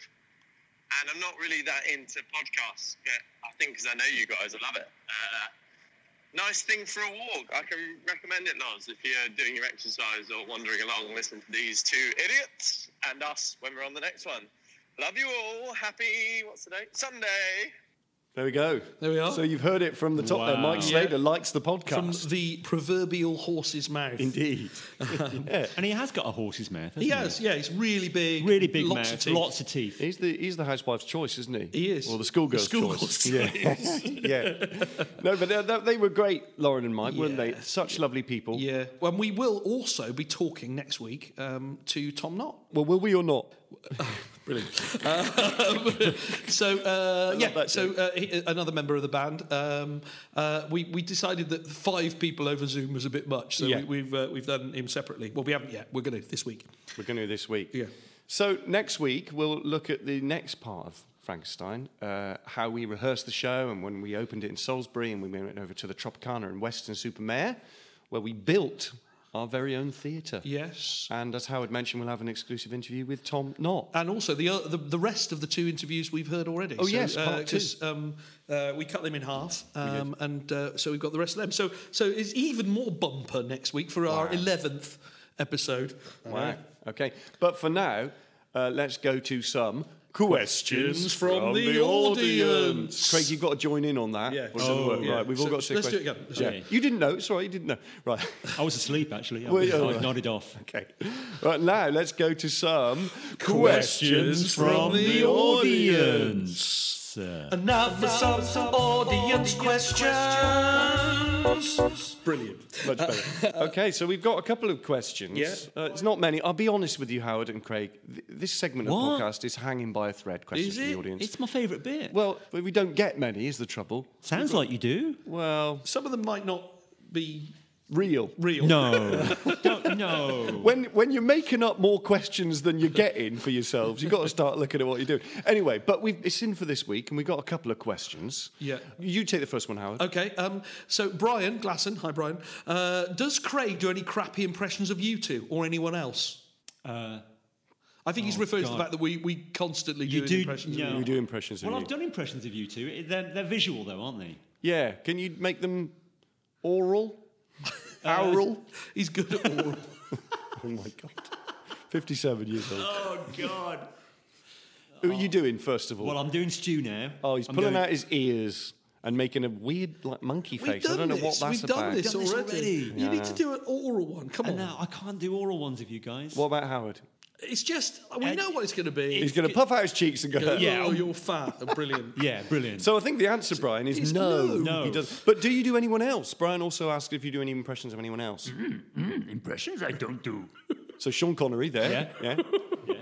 And I'm not really that into podcasts, but I think because I know you guys, I love it. Uh, nice thing for a walk. I can recommend it, Noz, if you're doing your exercise or wandering along, listen to these two idiots and us when we're on the next one. Love you all. Happy, what's the date? Sunday. There we go. There we are. So you've heard it from the top there. Wow. Mike Slater Yeah. likes the From podcast. the proverbial horse's mouth. Indeed. yeah. And he has got a horse's mouth, hasn't He he? has, yeah. He's really big, Really big lots mouth, of teeth. lots of teeth. He's the he's the housewife's choice, isn't he? He is. Or the schoolgirl's The schoolgirl's choice. choice. Yeah. yeah. No, but they, they were great, Lauren and Mike, weren't they? Yeah. Such lovely people. Yeah. Well, we will also be talking next week um, to Tom Knott. Well, will we or not? Brilliant. Um, so uh, yeah, that so uh, he, another member of the band. Um, uh, we we decided that five people over Zoom was a bit much, so Yeah. we, we've uh, we've done him separately. Well, we haven't yet. We're going to this week. We're going to this week. Yeah. So next week we'll look at the next part of Frankenstein, uh, how we rehearsed the show and when we opened it in Salisbury and we went over to the Tropicana in Weston-super-Mare, where we built our very own theatre. Yes. And as Howard mentioned, we'll have an exclusive interview with Tom Knott. And also the, uh, the the rest of the two interviews we've heard already. Oh, yes, part two. because um, uh, we cut them in half, um, and uh, so we've got the rest of them. So so it's even more bumper next week for our eleventh episode. Wow. Okay. But for now, uh, let's go to some questions from the audience. Craig, you've got to join in on that. Yeah. Or does it Oh, work? yeah. Right, we've all So got to say let's do it questions. again. Let's do Yeah. it. You didn't know? Sorry, you didn't know. Right. I was asleep, actually. I, Well, yeah, I right. nodded off. Okay. Right, now let's go to some Questions from the audience. Uh, And now for some audience questions. Brilliant. Much better. Okay, so we've got a couple of questions. Yeah. Uh, it's not many. I'll be honest with you, Howard and Craig. Th- this segment What? of the podcast is hanging by a thread. Questions Is from the it? audience. it's my favourite bit. Well, but we don't get many, is the trouble. Sounds like you do. Well, Some of them might not be Real. Real. No. Don't, no. When when you're making up more questions than you're getting for yourselves, you've got to start looking at what you're doing. Anyway, but we've, it's in for this week, and we've got a couple of questions. Yeah. You take the first one, Howard. Okay, um, so Brian Glasson, hi Brian, uh, does Craig do any crappy impressions of you two or anyone else? Uh, I think he's oh, referring to God. the fact that we, we constantly You do, do- impressions yeah. of you. We do impressions of well, you. I've done impressions of you two. They're, they're visual, though, aren't they? Yeah. Can you make them oral? Uh, Oral? He's good at oral. Oh, my God. fifty-seven years old. Oh, God. Who are you doing, first of all? Well, I'm doing Stu now. oh, he's I'm pulling going- out his ears and making a weird, like, monkey We've face. I done don't know this. what that's We've about. done this Done this already. already. You need to do an oral one. Come on. And now I can't do oral ones of you guys. What about Howard? It's just, we Uh, know what it's going to be. He's going to puff out his cheeks and go, Go, Yeah. oh, you're fat. Oh, brilliant. Yeah, brilliant. So I think the answer, Brian, is It's no. no. No. He does. But do you do anyone else? Brian also asked if you do any impressions of anyone else. Mm, impressions I don't do. So Sean Connery there. Yeah. Yeah.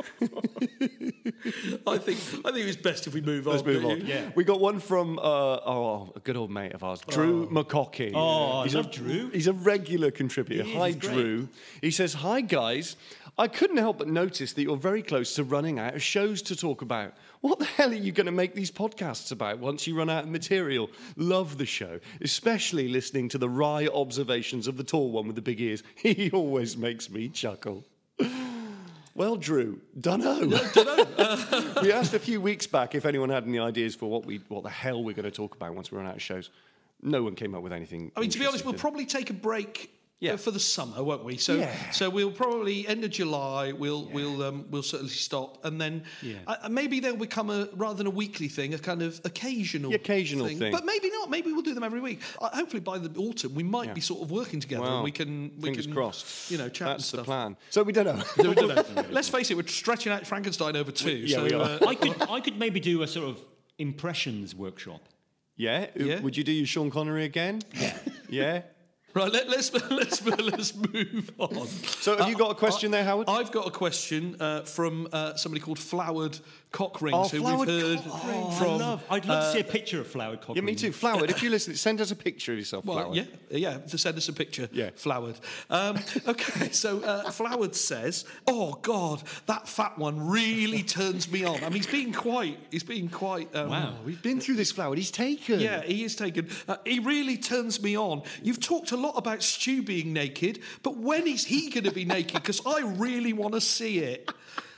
I think I think it's best if we move Let's on. move don't on. you? Yeah. We got one from uh, oh, a good old mate of ours, Drew McCockey. Oh, I he's love a, Drew. He's a regular contributor. He is, Hi, he's great. Drew. He says, "Hi guys, I couldn't help but notice that you're very close to running out of shows to talk about. What the hell are you going to make these podcasts about once you run out of material? Love the show, especially listening to the wry observations of the tall one with the big ears. He always makes me chuckle." Well, Drew, dunno. dunno. We asked a few weeks back if anyone had any ideas for what we, what the hell we're going to talk about once we run out of shows. No one came up with anything. I mean, to be honest, interesting, we'll did probably take a break Yeah. uh, for the summer, won't we? So, Yeah. so we'll probably end of July. We'll we'll um, we'll certainly stop, and then Yeah. uh, maybe they'll become a rather than a weekly thing, a kind of occasional, The occasional thing. But maybe not. Maybe we'll do them every week. Uh, hopefully, by the autumn, we might Yeah. be sort of working together, Well, and we can we fingers can, crossed. You know, chat and That's stuff. the plan. So we don't know. So we don't know. Let's face it, we're stretching out Frankenstein over two. yeah, so, we are. Uh, I could I could maybe do a sort of impressions workshop. Yeah? Yeah. Would you do your Sean Connery again? Yeah. Yeah? Right, let, let's let's let's move on. So have you got a question there, Howard? I've got a question uh, from uh, somebody called Flowered Cockrings, Oh, who Flowered we've heard Cockrings. from. I love. I'd love to see a picture of flowered cockroach. Yeah, me too. Flowered, if you listen, send us a picture of yourself, Well, Flowered. yeah, yeah. To send us a picture. Yeah. Flowered. Um, okay, so uh, Flowered says, "Oh God, that fat one really turns me on." I mean, he's been quite. He's been quite. Um, Wow. We've been through this, Flowered. He's taken. Yeah, he is taken. Uh, he really turns me on. You've talked a lot about Stu being naked, but when is he going to be naked? Because I really want to see it.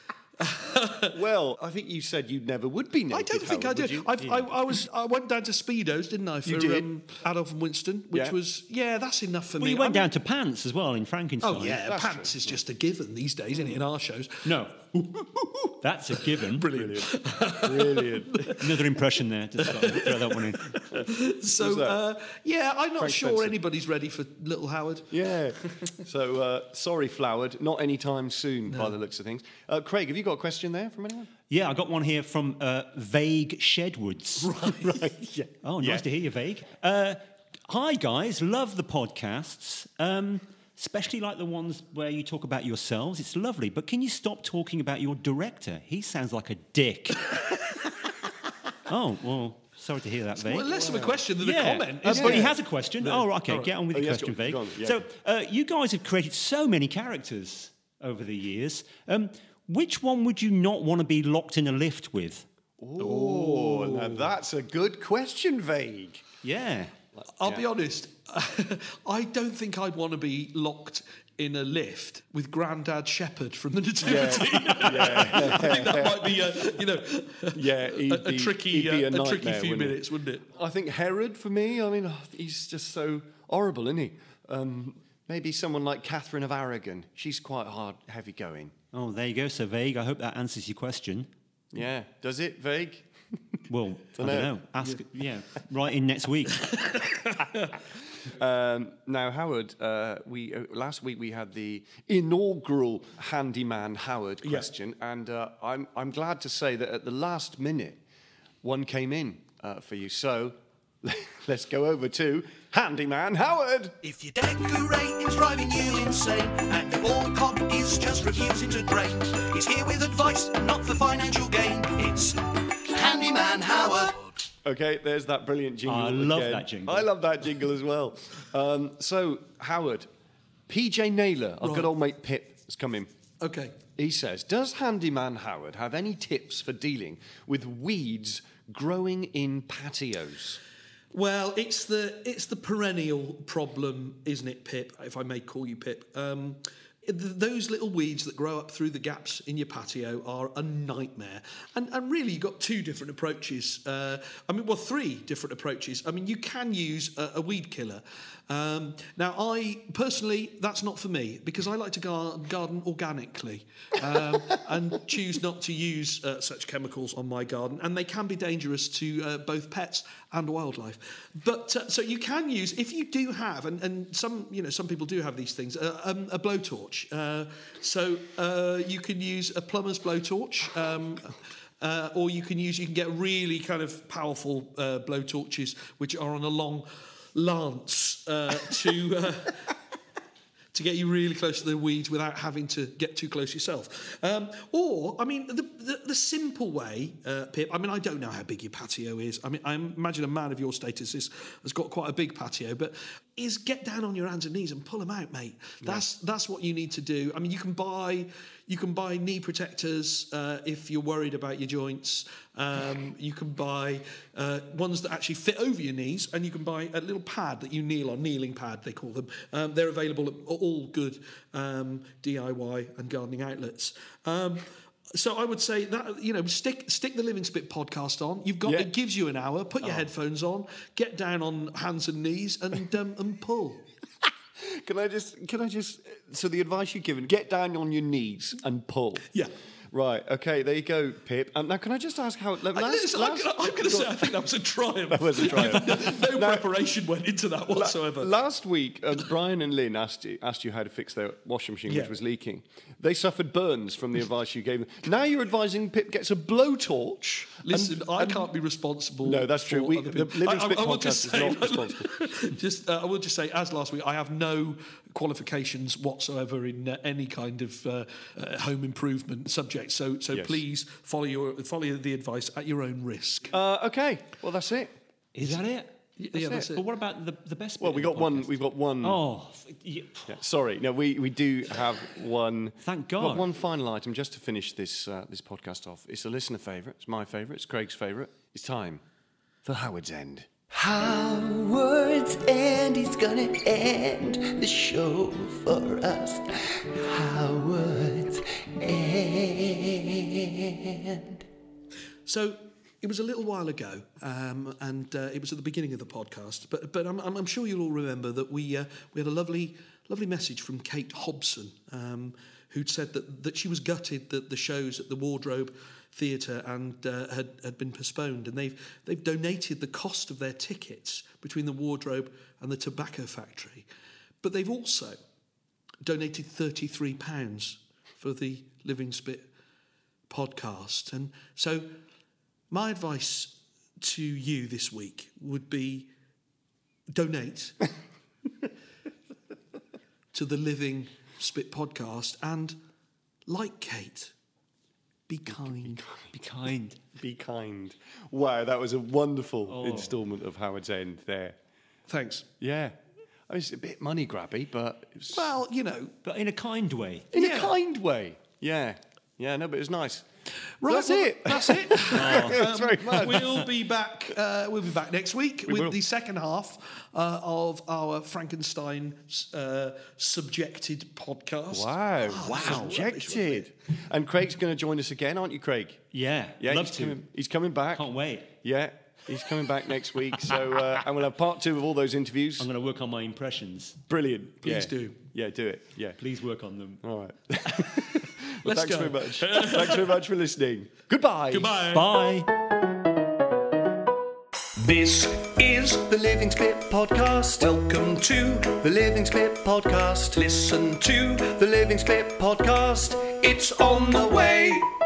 Well, I think you said you never would be naked, I don't think Howard, I would did. you? I've, I, I was. I went down to Speedos, didn't I? For You did. Um, Adolf and Winston, which Yeah. was yeah, that's enough for Well, me. you went I mean- down to pants as well in Frankenstein. Oh yeah, That's pants is just a given these days, isn't it? In our shows. No. That's a given. Brilliant. Brilliant. Another impression there. Just got to throw that one in. So Who's that? uh, yeah, I'm not Frank sure Spencer. anybody's ready for Little Howard. Yeah. So, uh, sorry, Flowered. Not anytime soon, by the looks of things. Uh, Craig, have you got a question there from anyone? Yeah, I got one here from uh, Vague Shedwoods. Right, yeah. Oh, nice Yeah. to hear you, Vague. Uh, hi, guys. Love the podcasts. Um, especially like the ones where you talk about yourselves. It's lovely. But can you stop talking about your director? He sounds like a dick. Oh, well, sorry to hear that, Vague. Well, less of a question than Yeah, a comment. uh, isn't but it? he has a question. No. Oh, right, okay, All right. get on with Oh, your yes, question, go- Vague. go on, yeah. So, uh, you guys have created so many characters over the years. Um, which one would you not want to be locked in a lift with? Oh, now that's a good question, Vague. Yeah. I'll be honest. I don't think I'd want to be locked in a lift with Grandad Shepherd from the Nativity. Yeah. I think that might be a, you know, Yeah, he'd a, a be- tricky, he'd be uh, a a, tricky nightmare, few wouldn't he? minutes, wouldn't it? I think Herod, for me, I mean, oh, he's just so horrible, isn't he? Um, maybe someone like Catherine of Aragon. She's quite hard, heavy going. Oh, there you go. So Vague. I hope that answers your question. Yeah. Does it, Vague? Well, I Dunno. don't know. Ask. Yeah. Right in next week. Um, now, Howard, uh, we uh, last week we had the inaugural Handyman Howard question, and uh, I'm I'm glad to say that at the last minute, one came in uh, for you. So let's go over to Handyman Howard. If your decorating is driving you insane and your ball cock is just refusing to drain, he's here with advice, not for financial gain. It's Handyman Howard. Okay, there's that brilliant jingle. I love again. that jingle. I love that jingle as well. Um, so, Howard, P J Naylor, our Right. good old mate Pip, has come in. Okay. He says, does Handyman Howard have any tips for dealing with weeds growing in patios? Well, it's the it's the perennial problem, isn't it, Pip? If I may call you Pip. Um, th- those little weeds that grow up through the gaps in your patio are a nightmare. And, and really, you've got two different approaches. Uh, I mean, well, three different approaches. I mean, you can use a, a weed killer. Um, now, I personally, that's not for me because I like to gar- garden organically um, and choose not to use uh, such chemicals on my garden, and they can be dangerous to uh, both pets and wildlife. But uh, so you can use, if you do have, and, and some you know some people do have these things, uh, um, a blowtorch. Uh, so uh, you can use a plumber's blowtorch. Um, uh, or you can use, you can get really kind of powerful uh, blowtorches which are on a long lance uh, to uh, to get you really close to the weeds without having to get too close yourself. Um, or, I mean, the, the, the simple way, uh, Pip, I mean, I don't know how big your patio is. I mean, I imagine a man of your status is, has got quite a big patio, but is get down on your hands and knees and pull them out, mate. That's yeah. that's what you need to do. I mean, you can buy you can buy knee protectors uh, if you're worried about your joints. Um, you can buy uh, ones that actually fit over your knees, and you can buy a little pad that you kneel on, kneeling pad they call them. Um, they're available at all good um, D I Y and gardening outlets. Um, So I would say that, you know, stick stick the Living Spit podcast on. You've got Yeah. it gives you an hour. Put your Oh. headphones on, get down on hands and knees, and um, and pull. Can I just, can I just, so the advice you've given, get down on your knees and pull. Yeah. Right, okay, there you go, Pip. And now can I just ask how, last, I, listen, last, I'm going to say I think that was a triumph. That was a triumph. no no preparation went into that whatsoever. Last week, um, Brian and Lynn asked you, asked you how to fix their washing machine, Yeah. which was leaking. They suffered burns from the advice you gave them. Now you're advising Pip gets a blowtorch. Listen, and- I and- can't be responsible. No, that's for true. We, other the people. Living I- I- Spit I will podcast just is say- not responsible. just, uh, I will just say, as last week, I have no qualifications whatsoever in uh, any kind of uh, uh, home improvement subject. So, so Yes. please follow your follow the advice at your own risk. Uh, okay, well that's it. Is that it? yeah, that's it. But what about the, the best bit Well, of we the got one. podcast? We've got one. Oh, f- yeah. Yeah, sorry, no, we, we do have one. Thank we've got God. one final item just to finish this uh, this podcast off. It's a listener favourite. It's my favourite. It's Craig's favourite. It's time for Howard's End. Howard's End, he's gonna end the show for us. Howard's End. So it was a little while ago, um, and uh, it was at the beginning of the podcast. But but I'm, I'm I'm sure you'll all remember that we uh, we had a lovely lovely message from Kate Hobson, um, who'd said that that she was gutted that the shows at the Wardrobe Theatre and uh, had had been postponed, and they've they've donated the cost of their tickets between the Wardrobe and the Tobacco Factory, but they've also donated thirty-three pounds for the Living Spit podcast, and so. My advice to you this week would be donate to the Living Spit podcast and, like Kate, be kind. Be kind. Be kind. Wow, that was a wonderful Oh. instalment of Howard's End there. Thanks. Yeah. I mean, it's a bit money grabby, but it was Well, you know, But in a kind way. in yeah. a kind way. Yeah. Yeah, no, but it was nice. right, That's well, it. That's it. Thanks very much. We'll be back. Uh, we'll be back next week We with will. the second half uh, of our Frankenstein uh, subjected podcast. Wow. Oh, wow. that was rubbish, Subjected. And Craig's going to join us again, aren't you, Craig? Yeah. Yeah, Love he's to. coming, he's coming back. Can't wait. Yeah, he's coming back next week. So, uh, and we'll have part two of all those interviews. I'm going to work on my impressions. Brilliant. Please Yeah. do. Yeah, do it. Yeah. Please work on them. All right. Well, Let's thanks go. very much. Thanks very much for listening. Goodbye. Goodbye. Bye. This is The Living Spit podcast. Welcome to The Living Spit podcast. Listen to The Living Spit podcast. It's on the way.